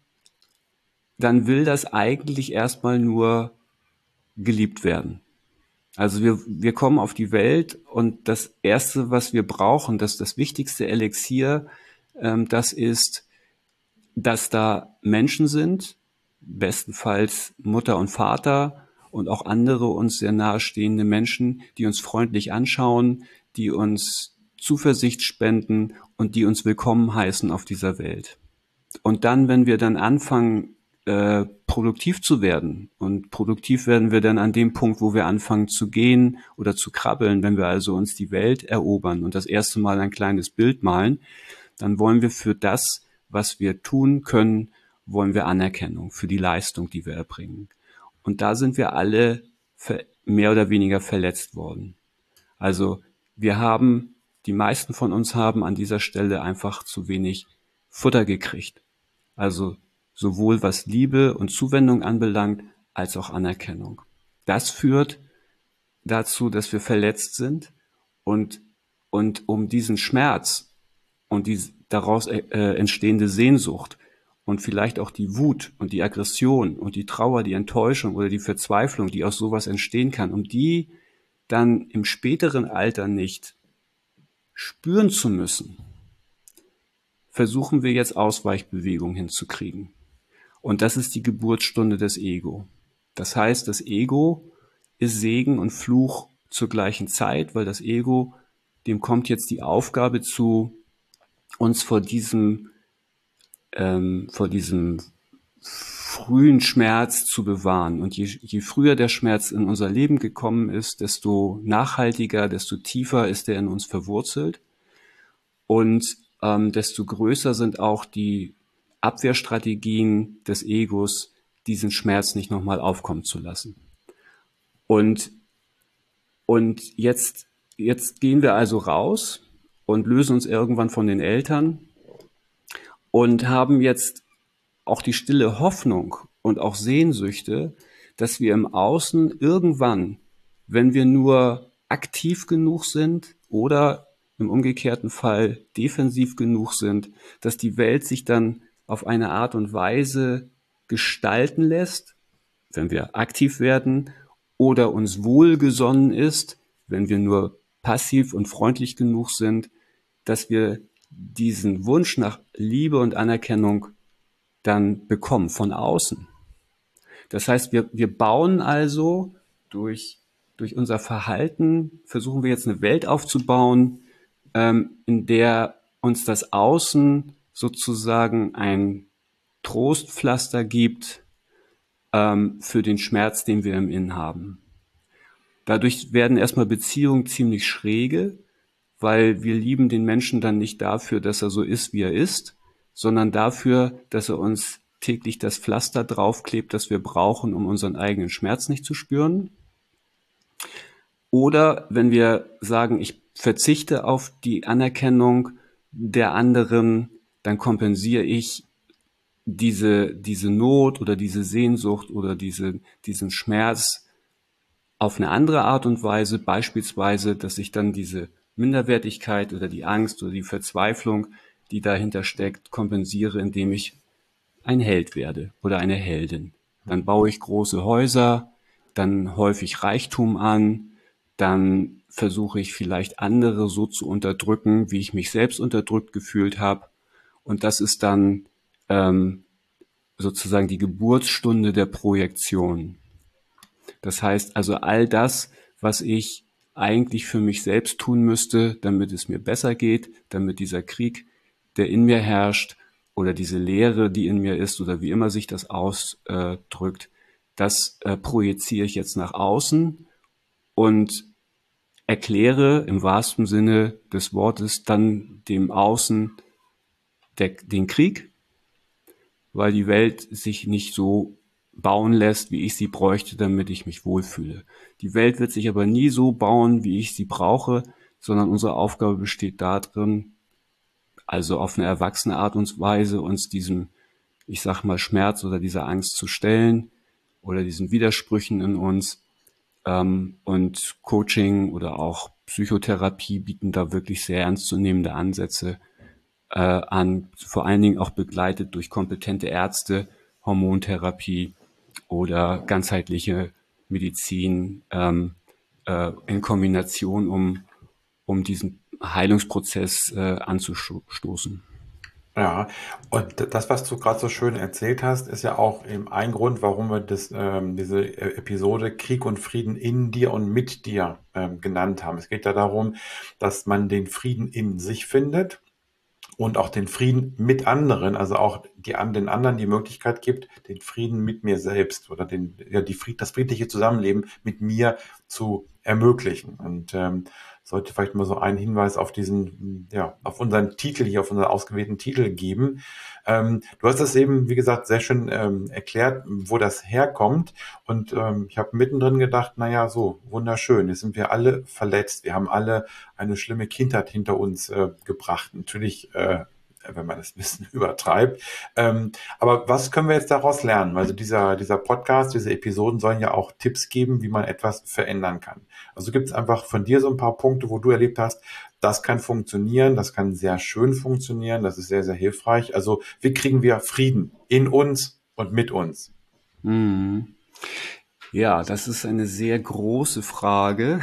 dann will das eigentlich erstmal nur geliebt werden. Also wir, wir kommen auf die Welt und das Erste, was wir brauchen, das das wichtigste Elixier, ähm, das ist, dass da Menschen sind, bestenfalls Mutter und Vater und auch andere uns sehr nahestehende Menschen, die uns freundlich anschauen, die uns Zuversicht spenden und die uns willkommen heißen auf dieser Welt. Und dann, wenn wir dann anfangen, äh, produktiv zu werden, und produktiv werden wir dann an dem Punkt, wo wir anfangen zu gehen oder zu krabbeln, wenn wir also uns die Welt erobern und das erste Mal ein kleines Bild malen, dann wollen wir für das, was wir tun können, wollen wir Anerkennung für die Leistung, die wir erbringen. Und da sind wir alle mehr oder weniger verletzt worden. Also wir haben, die meisten von uns haben an dieser Stelle einfach zu wenig Futter gekriegt. Also sowohl was Liebe und Zuwendung anbelangt, als auch Anerkennung. Das führt dazu, dass wir verletzt sind und, und um diesen Schmerz und die daraus äh, entstehende Sehnsucht und vielleicht auch die Wut und die Aggression und die Trauer, die Enttäuschung oder die Verzweiflung, die aus sowas entstehen kann, um die dann im späteren Alter nicht spüren zu müssen, versuchen wir jetzt Ausweichbewegungen hinzukriegen. Und das ist die Geburtsstunde des Ego. Das heißt, das Ego ist Segen und Fluch zur gleichen Zeit, weil das Ego, dem kommt jetzt die Aufgabe zu, uns vor diesem, ähm, vor diesem frühen Schmerz zu bewahren. Und je, je früher der Schmerz in unser Leben gekommen ist, desto nachhaltiger, desto tiefer ist er in uns verwurzelt. Und ähm, desto größer sind auch die Abwehrstrategien des Egos, diesen Schmerz nicht nochmal aufkommen zu lassen. Und, und jetzt, jetzt gehen wir also raus und lösen uns irgendwann von den Eltern und haben jetzt auch die stille Hoffnung und auch Sehnsüchte, dass wir im Außen irgendwann, wenn wir nur aktiv genug sind oder im umgekehrten Fall defensiv genug sind, dass die Welt sich dann auf eine Art und Weise gestalten lässt, wenn wir aktiv werden, oder uns wohlgesonnen ist, wenn wir nur passiv und freundlich genug sind, dass wir diesen Wunsch nach Liebe und Anerkennung dann bekommen von außen. Das heißt, wir, wir bauen also durch, durch unser Verhalten, versuchen wir jetzt eine Welt aufzubauen, ähm, in der uns das Außen sozusagen ein Trostpflaster gibt ähm, für den Schmerz, den wir im Innen haben. Dadurch werden erstmal Beziehungen ziemlich schräge, weil wir lieben den Menschen dann nicht dafür, dass er so ist, wie er ist, sondern dafür, dass er uns täglich das Pflaster draufklebt, das wir brauchen, um unseren eigenen Schmerz nicht zu spüren. Oder wenn wir sagen, ich verzichte auf die Anerkennung der anderen, dann kompensiere ich diese, diese Not oder diese Sehnsucht oder diese, diesen Schmerz auf eine andere Art und Weise, beispielsweise, dass ich dann diese Minderwertigkeit oder die Angst oder die Verzweiflung, die dahinter steckt, kompensiere, indem ich ein Held werde oder eine Heldin. Dann baue ich große Häuser, dann häufe ich Reichtum an, dann versuche ich vielleicht andere so zu unterdrücken, wie ich mich selbst unterdrückt gefühlt habe. Und das ist dann ähm, sozusagen die Geburtsstunde der Projektion. Das heißt also all das, was ich eigentlich für mich selbst tun müsste, damit es mir besser geht, damit dieser Krieg, der in mir herrscht, oder diese Leere, die in mir ist, oder wie immer sich das ausdrückt, das äh, projiziere ich jetzt nach außen und erkläre im wahrsten Sinne des Wortes dann dem Außen der, den Krieg, weil die Welt sich nicht so bauen lässt, wie ich sie bräuchte, damit ich mich wohlfühle. Die Welt wird sich aber nie so bauen, wie ich sie brauche, sondern unsere Aufgabe besteht darin, also auf eine erwachsene Art und Weise uns diesem, ich sag mal, Schmerz oder dieser Angst zu stellen oder diesen Widersprüchen in uns. Ähm, und Coaching oder auch Psychotherapie bieten da wirklich sehr ernstzunehmende Ansätze äh, an, vor allen Dingen auch begleitet durch kompetente Ärzte, Hormontherapie oder ganzheitliche Medizin ähm, äh, in Kombination, um, um diesen Heilungsprozess äh, anzustoßen. Ja, und das, was du gerade so schön erzählt hast, ist ja auch eben ein Grund, warum wir das, ähm, diese äh, Episode Krieg und Frieden in dir und mit dir ähm, genannt haben. Es geht ja darum, dass man den Frieden in sich findet und auch den Frieden mit anderen, also auch die, an den anderen die Möglichkeit gibt, den Frieden mit mir selbst oder den, ja, die Fried, das friedliche Zusammenleben mit mir zu ermöglichen. Und ähm, sollte vielleicht mal so einen Hinweis auf diesen, ja, auf unseren Titel hier, auf unseren ausgewählten Titel geben. Ähm, du hast das eben, wie gesagt, sehr schön ähm, erklärt, wo das herkommt. Und ähm, ich habe mittendrin gedacht, naja, so, wunderschön. Jetzt sind wir alle verletzt. Wir haben alle eine schlimme Kindheit hinter uns äh, gebracht. Natürlich, äh, wenn man das ein bisschen übertreibt. Ähm, aber was können wir jetzt daraus lernen? Also dieser, dieser Podcast, diese Episoden sollen ja auch Tipps geben, wie man etwas verändern kann. Also gibt es einfach von dir so ein paar Punkte, wo du erlebt hast, das kann funktionieren, das kann sehr schön funktionieren, das ist sehr, sehr hilfreich. Also wie kriegen wir Frieden in uns und mit uns? Hm. Ja, das ist eine sehr große Frage.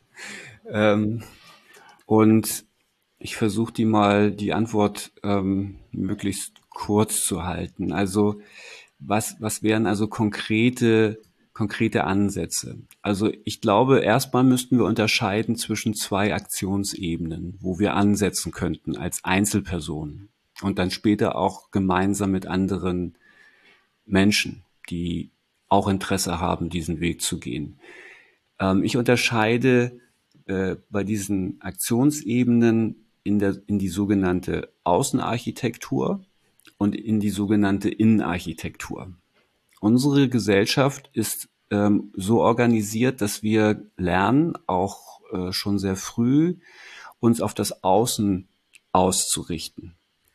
ähm, und ich versuche die mal, die Antwort ähm, möglichst kurz zu halten. Also was, was wären also konkrete, konkrete Ansätze? Also ich glaube, erstmal müssten wir unterscheiden zwischen zwei Aktionsebenen, wo wir ansetzen könnten als Einzelpersonen und dann später auch gemeinsam mit anderen Menschen, die auch Interesse haben, diesen Weg zu gehen. Ähm, ich unterscheide äh, bei diesen Aktionsebenen in, der, in die sogenannte Außenarchitektur und in die sogenannte Innenarchitektur. Unsere Gesellschaft ist ähm, so organisiert, dass wir lernen, auch äh, schon sehr früh, uns auf das Außen auszurichten.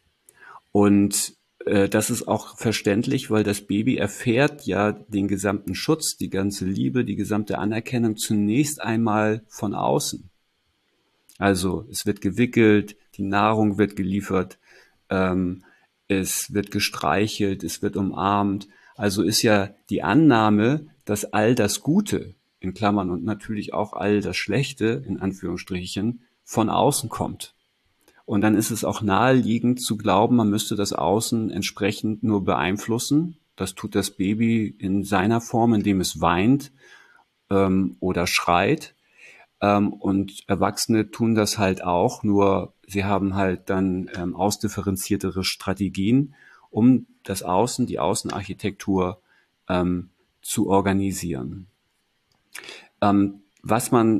Und äh, das ist auch verständlich, weil das Baby erfährt ja den gesamten Schutz, die ganze Liebe, die gesamte Anerkennung zunächst einmal von außen. Also es wird gewickelt, die Nahrung wird geliefert, ähm, es wird gestreichelt, es wird umarmt. Also ist ja die Annahme, dass all das Gute, in Klammern, und natürlich auch all das Schlechte, in Anführungsstrichen, von außen kommt. Und dann ist es auch naheliegend zu glauben, man müsste das Außen entsprechend nur beeinflussen. Das tut das Baby in seiner Form, indem es weint ähm, oder schreit. Ähm, und Erwachsene tun das halt auch, nur sie haben halt dann ähm, ausdifferenziertere Strategien, um das Außen, die Außenarchitektur ähm, zu organisieren. Ähm, was man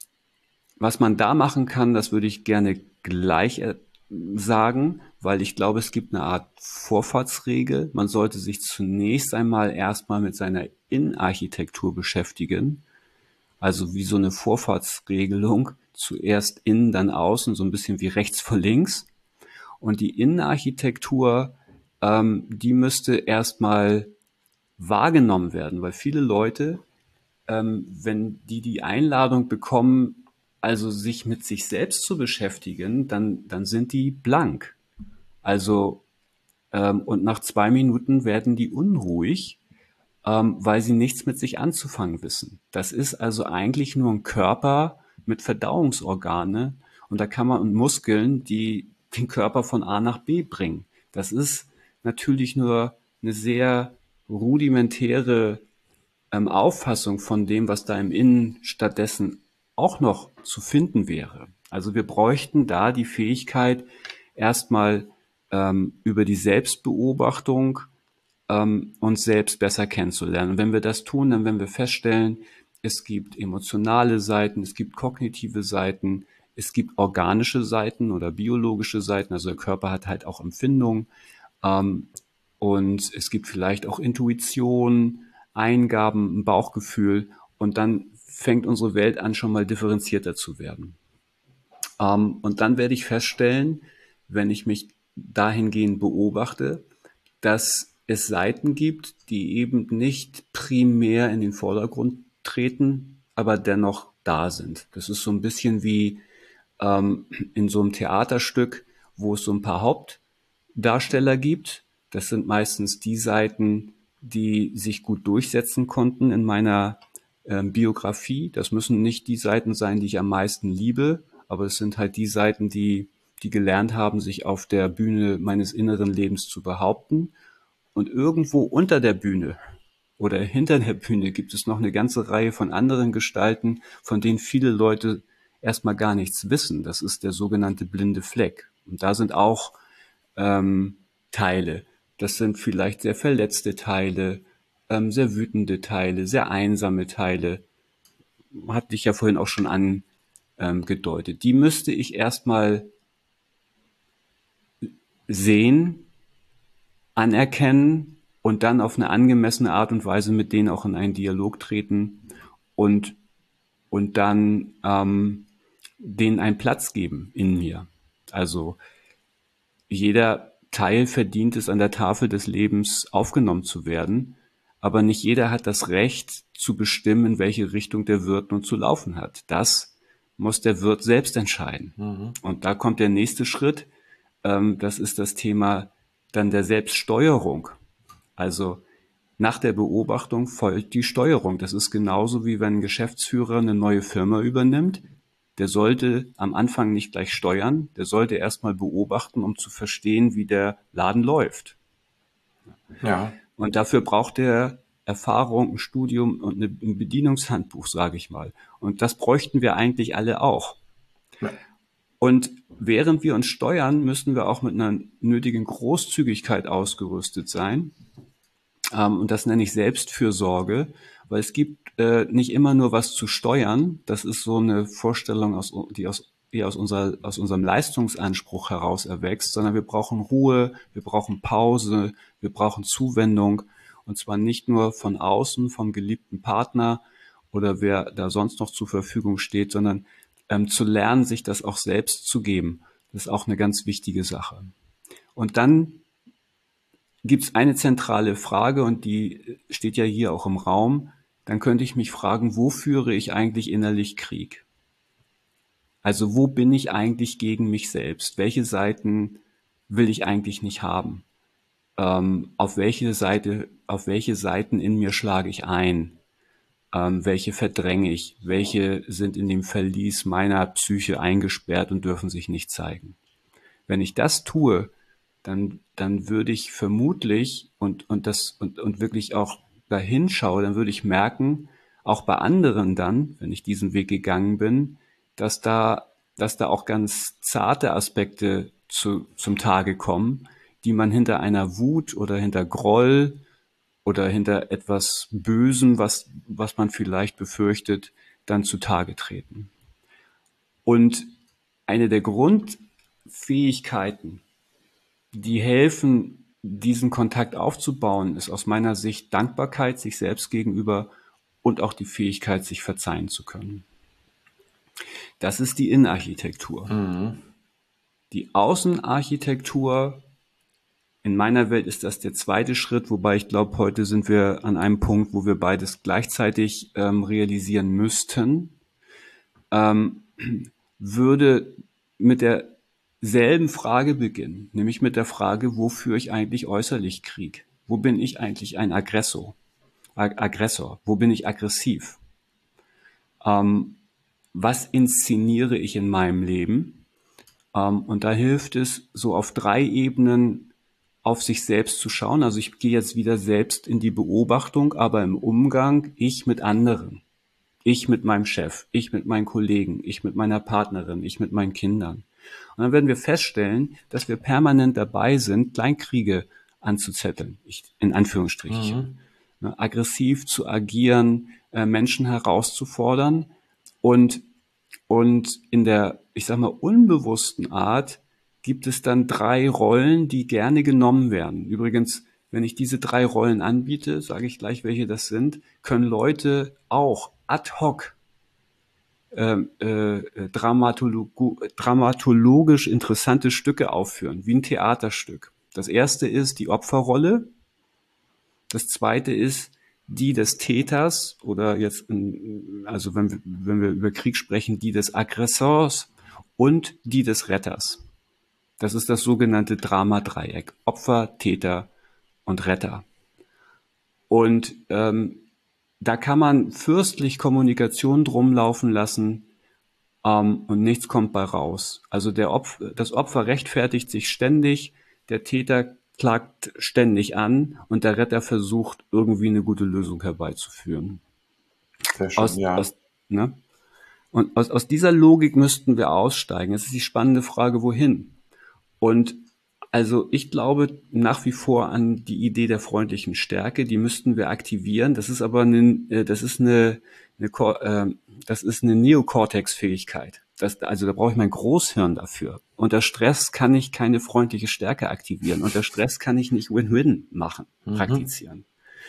Was man da machen kann, das würde ich gerne gleich äh, sagen, weil ich glaube, es gibt eine Art Vorfahrtsregel. Man sollte sich zunächst einmal erstmal mit seiner Innenarchitektur beschäftigen. Also wie so eine Vorfahrtsregelung. Zuerst innen, dann außen, so ein bisschen wie rechts vor links. Und die Innenarchitektur, ähm, die müsste erstmal wahrgenommen werden, weil viele Leute, ähm, wenn die die Einladung bekommen, also sich mit sich selbst zu beschäftigen, dann, dann sind die blank. Also, ähm, und nach zwei Minuten werden die unruhig, ähm, weil sie nichts mit sich anzufangen wissen. Das ist also eigentlich nur ein Körper mit Verdauungsorgane und da kann man und Muskeln, die den Körper von A nach B bringen. Das ist natürlich nur eine sehr rudimentäre ähm, Auffassung von dem, was da im Innen stattdessen auch noch zu finden wäre. Also wir bräuchten da die Fähigkeit, erstmal ähm, über die Selbstbeobachtung ähm, uns selbst besser kennenzulernen. Und wenn wir das tun, dann werden wir feststellen, es gibt emotionale Seiten, es gibt kognitive Seiten, es gibt organische Seiten oder biologische Seiten. Also der Körper hat halt auch Empfindungen. Ähm, und es gibt vielleicht auch Intuition, Eingaben, ein Bauchgefühl. Und dann fängt unsere Welt an, schon mal differenzierter zu werden. Ähm, und dann werde ich feststellen, wenn ich mich dahingehend beobachte, dass es Seiten gibt, die eben nicht primär in den Vordergrund treten, aber dennoch da sind. Das ist so ein bisschen wie ähm, in so einem Theaterstück, wo es so ein paar Hauptdarsteller gibt. Das sind meistens die Seiten, die sich gut durchsetzen konnten in meiner ähm, Biografie. Das müssen nicht die Seiten sein, die ich am meisten liebe, aber es sind halt die Seiten, die, die gelernt haben, sich auf der Bühne meines inneren Lebens zu behaupten. Und irgendwo unter der Bühne oder hinter der Bühne gibt es noch eine ganze Reihe von anderen Gestalten, von denen viele Leute erstmal gar nichts wissen. Das ist der sogenannte blinde Fleck. Und da sind auch ähm, Teile. Das sind vielleicht sehr verletzte Teile, ähm, sehr wütende Teile, sehr einsame Teile. Hatte ich ja vorhin auch schon angedeutet. Die müsste ich erstmal sehen, anerkennen und dann auf eine angemessene Art und Weise mit denen auch in einen Dialog treten und, und dann ähm, denen einen Platz geben in mir. Also jeder Teil verdient es, an der Tafel des Lebens aufgenommen zu werden, aber nicht jeder hat das Recht zu bestimmen, in welche Richtung der Wirt nun zu laufen hat. Das muss der Wirt selbst entscheiden. Mhm. Und da kommt der nächste Schritt, ähm, das ist das Thema dann der Selbststeuerung. Also nach der Beobachtung folgt die Steuerung. Das ist genauso wie wenn ein Geschäftsführer eine neue Firma übernimmt. Der sollte am Anfang nicht gleich steuern, der sollte erstmal beobachten, um zu verstehen, wie der Laden läuft. Ja. Und dafür braucht er Erfahrung, ein Studium und ein Bedienungshandbuch, sage ich mal. Und das bräuchten wir eigentlich alle auch. Ja. Und während wir uns steuern, müssen wir auch mit einer nötigen Großzügigkeit ausgerüstet sein. Ähm, und das nenne ich Selbstfürsorge, weil es gibt äh, nicht immer nur was zu steuern. Das ist so eine Vorstellung, aus, die aus, eher aus, unserer, aus unserem Leistungsanspruch heraus erwächst, sondern wir brauchen Ruhe, wir brauchen Pause, wir brauchen Zuwendung. Und zwar nicht nur von außen, vom geliebten Partner oder wer da sonst noch zur Verfügung steht, sondern ähm, zu lernen, sich das auch selbst zu geben. Das ist auch eine ganz wichtige Sache. Und dann gibt es eine zentrale Frage und die steht ja hier auch im Raum. Dann könnte ich mich fragen, wo führe ich eigentlich innerlich Krieg? Also wo bin ich eigentlich gegen mich selbst? Welche Seiten will ich eigentlich nicht haben? Ähm, auf welche Seite, auf welche Seiten in mir schlage ich ein? Ähm, welche verdränge ich? Welche sind in dem Verlies meiner Psyche eingesperrt und dürfen sich nicht zeigen? Wenn ich das tue, dann, dann würde ich vermutlich und, und das und, und wirklich auch dahin schaue, dann würde ich merken, auch bei anderen dann, wenn ich diesen Weg gegangen bin, dass da, dass da auch ganz zarte Aspekte zu, zum Tage kommen, die man hinter einer Wut oder hinter Groll oder hinter etwas Bösem, was, was man vielleicht befürchtet, dann zutage treten. Und eine der Grundfähigkeiten, die helfen, diesen Kontakt aufzubauen, ist aus meiner Sicht Dankbarkeit sich selbst gegenüber und auch die Fähigkeit, sich verzeihen zu können. Das ist die Innenarchitektur. Mhm. Die Außenarchitektur, in meiner Welt ist das der zweite Schritt, wobei ich glaube, heute sind wir an einem Punkt, wo wir beides gleichzeitig ähm, realisieren müssten, ähm, würde mit derselben Frage beginnen, nämlich mit der Frage, wo führe ich eigentlich äußerlich Krieg? Wo bin ich eigentlich ein Aggressor? Ag- Aggressor? Wo bin ich aggressiv? Ähm, was inszeniere ich in meinem Leben? Ähm, und da hilft es, so auf drei Ebenen auf sich selbst zu schauen. Also ich gehe jetzt wieder selbst in die Beobachtung, aber im Umgang ich mit anderen. Ich mit meinem Chef, ich mit meinen Kollegen, ich mit meiner Partnerin, ich mit meinen Kindern. Und dann werden wir feststellen, dass wir permanent dabei sind, Kleinkriege anzuzetteln, ich, in Anführungsstrichen. Mhm. Ne, aggressiv zu agieren, äh, Menschen herauszufordern und, und in der, ich sag mal, unbewussten Art gibt es dann drei Rollen, die gerne genommen werden. Übrigens, wenn ich diese drei Rollen anbiete, sage ich gleich, welche das sind, können Leute auch ad hoc ähm, äh, dramatologo dramatologisch interessante Stücke aufführen, wie ein Theaterstück. Das erste ist die Opferrolle, das zweite ist die des Täters oder jetzt, in, also wenn wir, wenn wir über Krieg sprechen, die des Aggressors und die des Retters. Das ist das sogenannte Drama-Dreieck. Opfer, Täter und Retter. Und ähm, da kann man fürstlich Kommunikation drum laufen lassen, ähm, und nichts kommt bei raus. Also der Opfer, das Opfer rechtfertigt sich ständig, der Täter klagt ständig an und der Retter versucht irgendwie eine gute Lösung herbeizuführen. Sehr schön, Aus, ja. aus, ne? Und aus, aus dieser Logik müssten wir aussteigen. Es ist die spannende Frage, wohin? Und also ich glaube nach wie vor an die Idee der freundlichen Stärke, die müssten wir aktivieren. Das ist aber eine, äh, das ist eine, eine Ko- äh, das ist eine Neokortex-Fähigkeit. Das, also da brauche ich mein Großhirn dafür. Unter Stress kann ich keine freundliche Stärke aktivieren. Unter Stress kann ich nicht Win-Win machen, Mhm. praktizieren.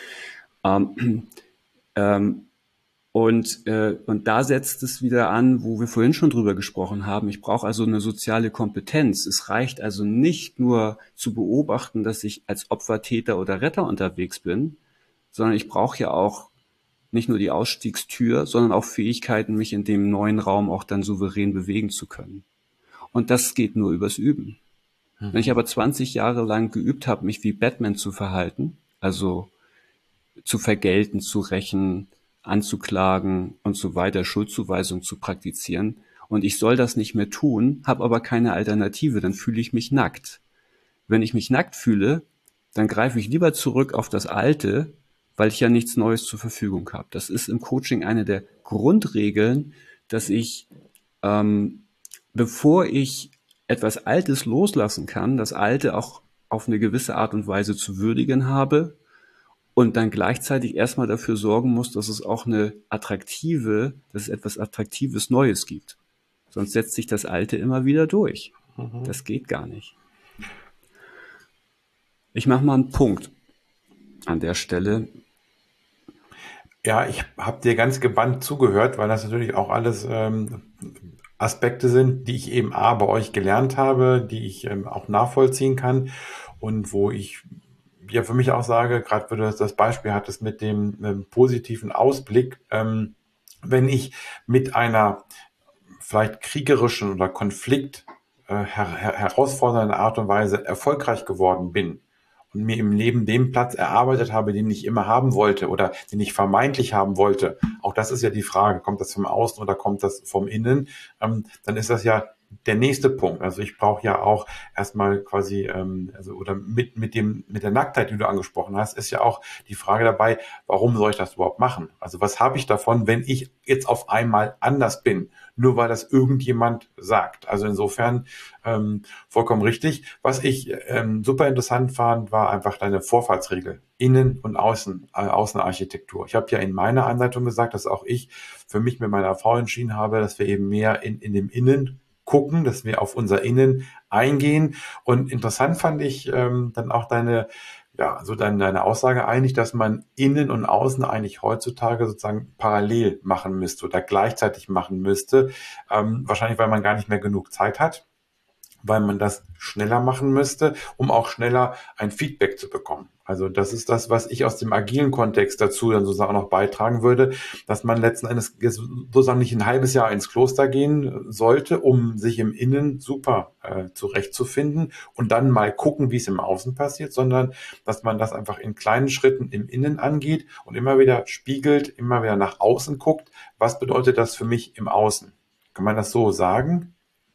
Ähm, ähm, und, äh, und da setzt es wieder an, wo wir vorhin schon drüber gesprochen haben. Ich brauche also eine soziale Kompetenz. Es reicht also nicht nur zu beobachten, dass ich als Opfer, Täter oder Retter unterwegs bin, sondern ich brauche ja auch nicht nur die Ausstiegstür, sondern auch Fähigkeiten, mich in dem neuen Raum auch dann souverän bewegen zu können. Und das geht nur übers Üben. Wenn ich Mhm. aber zwanzig Jahre lang geübt habe, mich wie Batman zu verhalten, also zu vergelten, zu rächen, anzuklagen und so weiter, Schuldzuweisung zu praktizieren. Und ich soll das nicht mehr tun, habe aber keine Alternative, dann fühle ich mich nackt. Wenn ich mich nackt fühle, dann greife ich lieber zurück auf das Alte, weil ich ja nichts Neues zur Verfügung habe. Das ist im Coaching eine der Grundregeln, dass ich, ähm, bevor ich etwas Altes loslassen kann, das Alte auch auf eine gewisse Art und Weise zu würdigen habe und dann gleichzeitig erstmal dafür sorgen muss, dass es auch eine attraktive, dass es etwas Attraktives Neues gibt. Sonst setzt sich das Alte immer wieder durch. Mhm. Das geht gar nicht. Ich mache mal einen Punkt. an der Stelle. Ja, ich habe dir ganz gebannt zugehört, weil das natürlich auch alles ähm, Aspekte sind, die ich eben A bei euch gelernt habe, die ich ähm, auch nachvollziehen kann und wo ich ja für mich auch sage, gerade wenn du das, das Beispiel hattest mit dem ähm, positiven Ausblick, ähm, wenn ich mit einer vielleicht kriegerischen oder Konflikt äh, her her herausfordernden Art und Weise erfolgreich geworden bin und mir im Leben den Platz erarbeitet habe, den ich immer haben wollte oder den ich vermeintlich haben wollte. Auch das ist ja die Frage, kommt das vom Außen oder kommt das vom Innen? Ähm, dann ist das ja der nächste Punkt. Also ich brauche ja auch erstmal quasi, ähm, also oder mit, mit dem, mit der Nacktheit, die du angesprochen hast, ist ja auch die Frage dabei, warum soll ich das überhaupt machen? Also was habe ich davon, wenn ich jetzt auf einmal anders bin? Nur weil das irgendjemand sagt. Also insofern ähm, vollkommen richtig. Was ich ähm, super interessant fand, war einfach deine Vorfahrtsregel. Innen- und Außen, äh, Außenarchitektur. Ich habe ja in meiner Anleitung gesagt, dass auch ich für mich mit meiner Frau entschieden habe, dass wir eben mehr in, in dem Innen gucken, dass wir auf unser Innen eingehen. Und interessant fand ich ähm, dann auch deine, ja, so deine, deine Aussage eigentlich, dass man Innen und Außen eigentlich heutzutage sozusagen parallel machen müsste oder gleichzeitig machen müsste. Ähm, wahrscheinlich, weil man gar nicht mehr genug Zeit hat, weil man das schneller machen müsste, um auch schneller ein Feedback zu bekommen. Also das ist das, was ich aus dem agilen Kontext dazu dann sozusagen auch noch beitragen würde, dass man letzten Endes sozusagen nicht ein halbes Jahr ins Kloster gehen sollte, um sich im Innen super äh, zurechtzufinden und dann mal gucken, wie es im Außen passiert, sondern dass man das einfach in kleinen Schritten im Innen angeht und immer wieder spiegelt, immer wieder nach außen guckt, was bedeutet das für mich im Außen? Kann man das so sagen?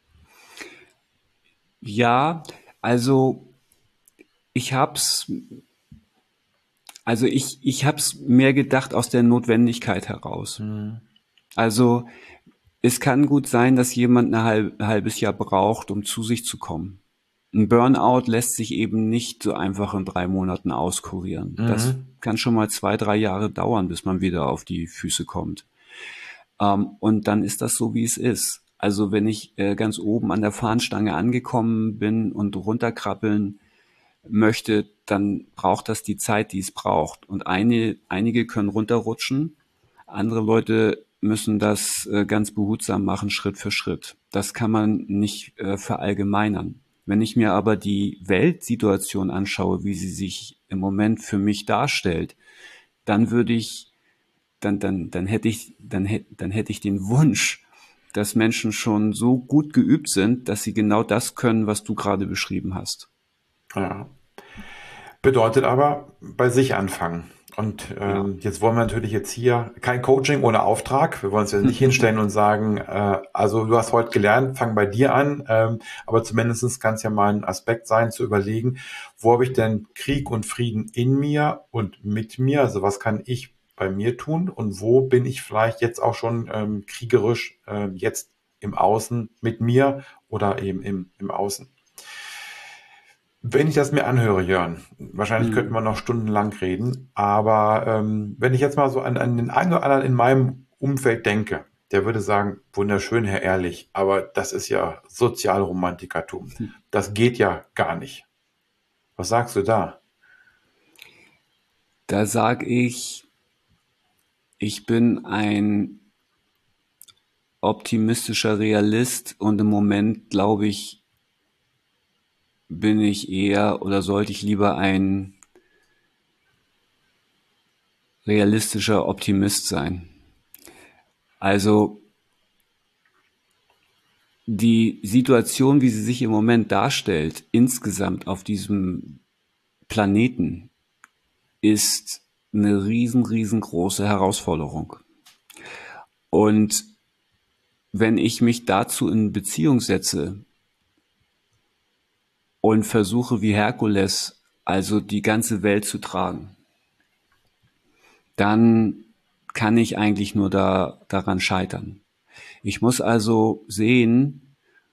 Ja, also ich hab's, also ich, ich hab's mehr gedacht aus der Notwendigkeit heraus. Hm. Also es kann gut sein, dass jemand ein halb, ein halbes Jahr braucht, um zu sich zu kommen. Ein Burnout lässt sich eben nicht so einfach in drei Monaten auskurieren. Das Mhm. kann schon mal zwei, drei Jahre dauern, bis man wieder auf die Füße kommt. Ähm, und dann ist das so, wie es ist. Also wenn ich äh, ganz oben an der Fahnenstange angekommen bin und runterkrabbeln möchte, dann braucht das die Zeit, die es braucht. Und eine, einige können runterrutschen, andere Leute müssen das äh, ganz behutsam machen, Schritt für Schritt. Das kann man nicht äh, verallgemeinern. Wenn ich mir aber die Weltsituation anschaue, wie sie sich im Moment für mich darstellt, dann würde ich, dann, dann, dann hätte ich, dann hätte, dann hätte ich den Wunsch, dass Menschen schon so gut geübt sind, dass sie genau das können, was du gerade beschrieben hast. Ja. Bedeutet aber bei sich anfangen. Und Ja. ähm, jetzt wollen wir natürlich jetzt hier kein Coaching ohne Auftrag. Wir wollen uns ja nicht hinstellen und sagen, äh, also du hast heute gelernt, fang bei dir an. Ähm, aber zumindest kann es ja mal ein Aspekt sein, zu überlegen, wo habe ich denn Krieg und Frieden in mir und mit mir? Also was kann ich bei mir tun? Und wo bin ich vielleicht jetzt auch schon ähm, kriegerisch ähm, jetzt im Außen mit mir oder eben im, im Außen? Wenn ich das mir anhöre, Jörn, wahrscheinlich könnten Mhm. wir noch stundenlang reden, aber ähm, wenn ich jetzt mal so an, an den einen oder anderen in meinem Umfeld denke, der würde sagen, wunderschön, Herr Ehrlich, aber das ist ja Sozialromantikertum. Das geht ja gar nicht. Was sagst du da? Da sag ich, ich bin ein optimistischer Realist und im Moment glaube ich, bin ich eher oder sollte ich lieber ein realistischer Optimist sein. Also die Situation, wie sie sich im Moment darstellt, insgesamt auf diesem Planeten, ist eine riesen, riesengroße Herausforderung. Und wenn ich mich dazu in Beziehung setze und versuche wie Herkules, also die ganze Welt zu tragen, dann kann ich eigentlich nur da, daran scheitern. Ich muss also sehen,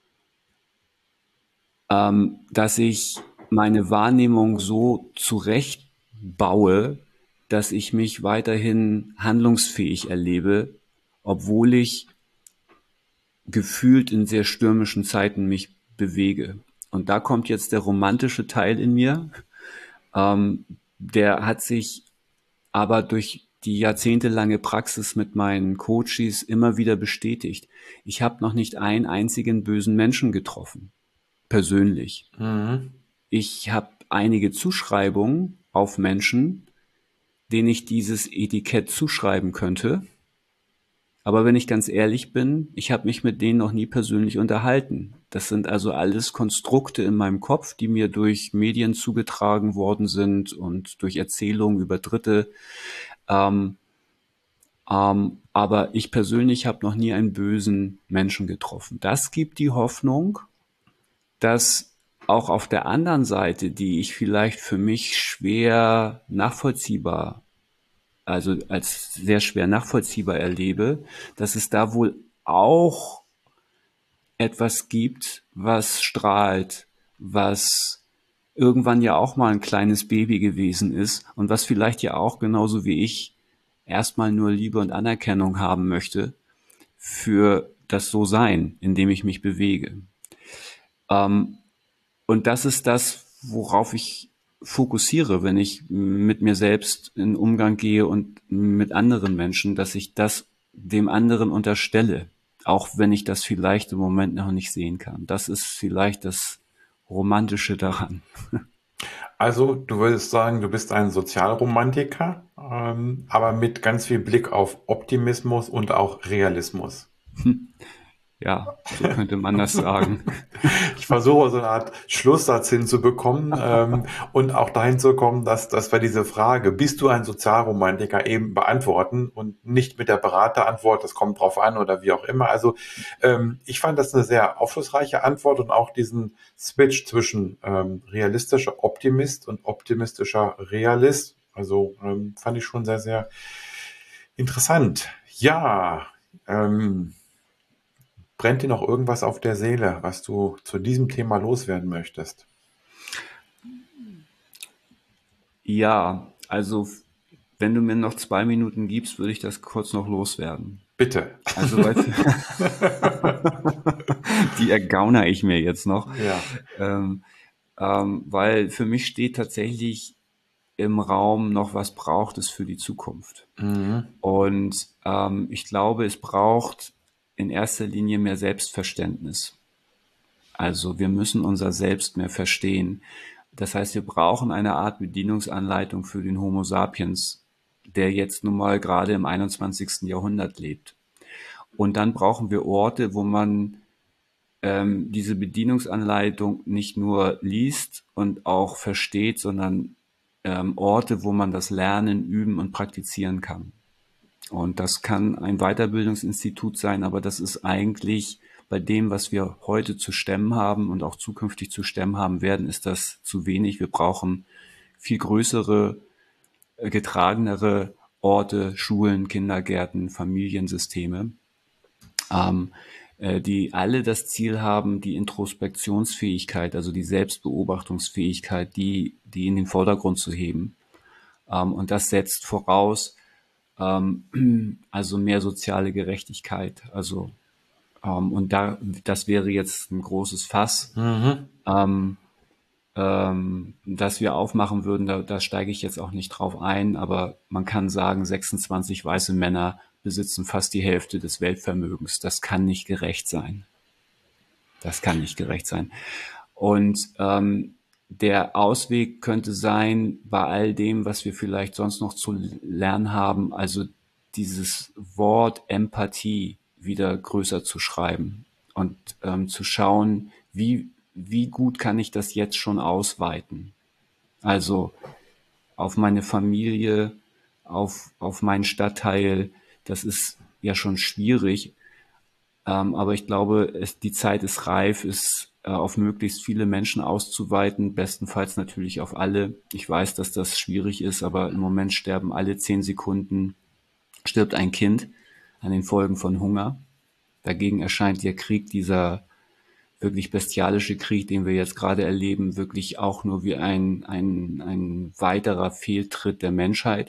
ähm, dass ich meine Wahrnehmung so zurechtbaue, dass ich mich weiterhin handlungsfähig erlebe, obwohl ich gefühlt in sehr stürmischen Zeiten mich bewege. Und da kommt jetzt der romantische Teil in mir. Ähm, Der hat sich aber durch die jahrzehntelange Praxis mit meinen Coaches immer wieder bestätigt. Ich habe noch nicht einen einzigen bösen Menschen getroffen, persönlich. Mhm. Ich habe einige Zuschreibungen auf Menschen, denen ich dieses Etikett zuschreiben könnte. Aber wenn ich ganz ehrlich bin, ich habe mich mit denen noch nie persönlich unterhalten. Das sind also alles Konstrukte in meinem Kopf, die mir durch Medien zugetragen worden sind und durch Erzählungen über Dritte. Ähm, ähm, aber ich persönlich habe noch nie einen bösen Menschen getroffen. Das gibt die Hoffnung, dass auch auf der anderen Seite, die ich vielleicht für mich schwer nachvollziehbar, also als sehr schwer nachvollziehbar erlebe, dass es da wohl auch etwas gibt, was strahlt, was irgendwann ja auch mal ein kleines Baby gewesen ist und was vielleicht ja auch genauso wie ich erstmal nur Liebe und Anerkennung haben möchte für das So-Sein, in dem ich mich bewege. Ähm, und das ist das, worauf ich fokussiere, wenn ich mit mir selbst in Umgang gehe und mit anderen Menschen, dass ich das dem anderen unterstelle, auch wenn ich das vielleicht im Moment noch nicht sehen kann. Das ist vielleicht das Romantische daran. Also, du würdest sagen, du bist ein Sozialromantiker, ähm, aber mit ganz viel Blick auf Optimismus und auch Realismus. Ja, so könnte man das sagen. Ich versuche so eine Art Schlusssatz hinzubekommen, ähm, und auch dahin zu kommen, dass, dass wir diese Frage, bist du ein Sozialromantiker, eben beantworten und nicht mit der Beraterantwort, das kommt drauf an oder wie auch immer. Also ähm, ich fand das eine sehr aufschlussreiche Antwort und auch diesen Switch zwischen ähm, realistischer Optimist und optimistischer Realist. Also ähm, fand ich schon sehr, sehr interessant. Ja, ähm, brennt dir noch irgendwas auf der Seele, was du zu diesem Thema loswerden möchtest? Ja, also wenn du mir noch zwei Minuten gibst, würde ich das kurz noch loswerden. Bitte. Also weil die ergaunere ich mir jetzt noch, Ja. ähm, ähm, weil für mich steht tatsächlich im Raum noch, was braucht es für die Zukunft. Mhm. Und ähm, ich glaube, es braucht in erster Linie mehr Selbstverständnis. Also wir müssen unser Selbst mehr verstehen. Das heißt, wir brauchen eine Art Bedienungsanleitung für den Homo sapiens, der jetzt nun mal gerade im einundzwanzigsten Jahrhundert lebt. Und dann brauchen wir Orte, wo man ähm, diese Bedienungsanleitung nicht nur liest und auch versteht, sondern ähm, Orte, wo man das lernen, üben und praktizieren kann. Und das kann ein Weiterbildungsinstitut sein, aber das ist eigentlich bei dem, was wir heute zu stemmen haben und auch zukünftig zu stemmen haben werden, ist das zu wenig. Wir brauchen viel größere, äh, getragenere Orte, Schulen, Kindergärten, Familiensysteme, ähm, äh, die alle das Ziel haben, die Introspektionsfähigkeit, also die Selbstbeobachtungsfähigkeit, die, die in den Vordergrund zu heben. Ähm, und das setzt voraus, ähm, also mehr soziale Gerechtigkeit. Also ähm, und da, das wäre jetzt ein großes Fass, Mhm. ähm, ähm, das wir aufmachen würden. Da, da steige ich jetzt auch nicht drauf ein, aber man kann sagen, sechsundzwanzig weiße Männer besitzen fast die Hälfte des Weltvermögens. Das kann nicht gerecht sein. Das kann nicht gerecht sein. Und ähm, der Ausweg könnte sein, bei all dem, was wir vielleicht sonst noch zu lernen haben, also dieses Wort Empathie wieder größer zu schreiben und ähm, zu schauen, wie, wie gut kann ich das jetzt schon ausweiten? Also auf meine Familie, auf, auf meinen Stadtteil, das ist ja schon schwierig, ähm, aber ich glaube, es, die Zeit ist reif, es äh, auf möglichst viele Menschen auszuweiten, bestenfalls natürlich auf alle. Ich weiß, dass das schwierig ist, aber im Moment sterben alle zehn Sekunden, stirbt ein Kind an den Folgen von Hunger. Dagegen erscheint der Krieg, dieser wirklich bestialische Krieg, den wir jetzt gerade erleben, wirklich auch nur wie ein, ein, ein weiterer Fehltritt der Menschheit.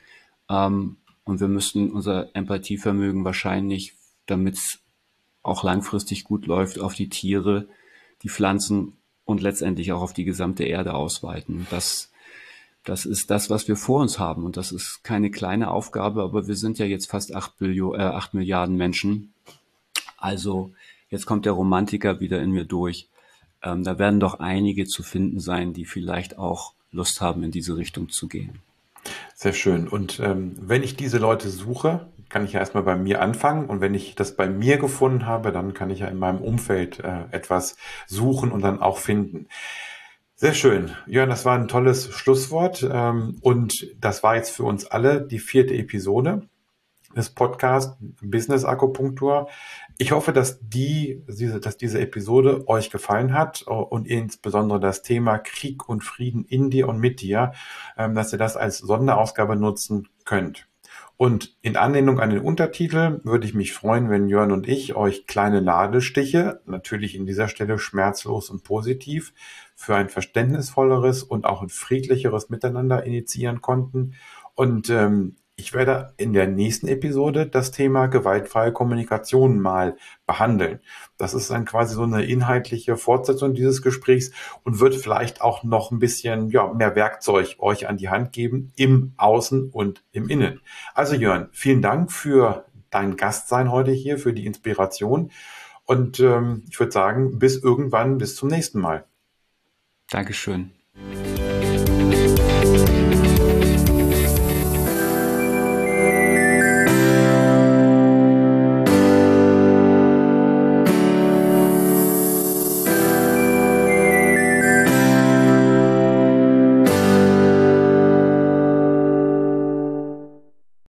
Ähm, und wir müssten unser Empathievermögen wahrscheinlich, damit es auch langfristig gut läuft, auf die Tiere, die Pflanzen und letztendlich auch auf die gesamte Erde ausweiten. Das Das ist das, was wir vor uns haben. Und das ist keine kleine Aufgabe, aber wir sind ja jetzt fast acht Billionen, äh, acht Milliarden Menschen. Also jetzt kommt der Romantiker wieder in mir durch. Ähm, da werden doch einige zu finden sein, die vielleicht auch Lust haben, in diese Richtung zu gehen. Sehr schön. Und ähm, wenn ich diese Leute suche, kann ich ja erstmal bei mir anfangen. Und wenn ich das bei mir gefunden habe, dann kann ich ja in meinem Umfeld äh, etwas suchen und dann auch finden. Sehr schön. Jörn, das war ein tolles Schlusswort. Ähm, und das war jetzt für uns alle die vierte Episode des Podcasts Business Akupunktur. Ich hoffe, dass die, diese, dass diese Episode euch gefallen hat und insbesondere das Thema Krieg und Frieden in dir und mit dir, ähm, dass ihr das als Sonderausgabe nutzen könnt. Und in Anlehnung an den Untertitel würde ich mich freuen, wenn Jörn und ich euch kleine Nadelstiche, natürlich in dieser Stelle schmerzlos und positiv, für ein verständnisvolleres und auch ein friedlicheres Miteinander initiieren konnten. Und ähm, ich werde in der nächsten Episode das Thema gewaltfreie Kommunikation mal behandeln. Das ist dann quasi so eine inhaltliche Fortsetzung dieses Gesprächs und wird vielleicht auch noch ein bisschen ja, mehr Werkzeug euch an die Hand geben im Außen und im Innen. Also Jörn, vielen Dank für dein Gastsein heute hier, für die Inspiration. Und ähm, ich würde sagen, bis irgendwann, bis zum nächsten Mal. Dankeschön.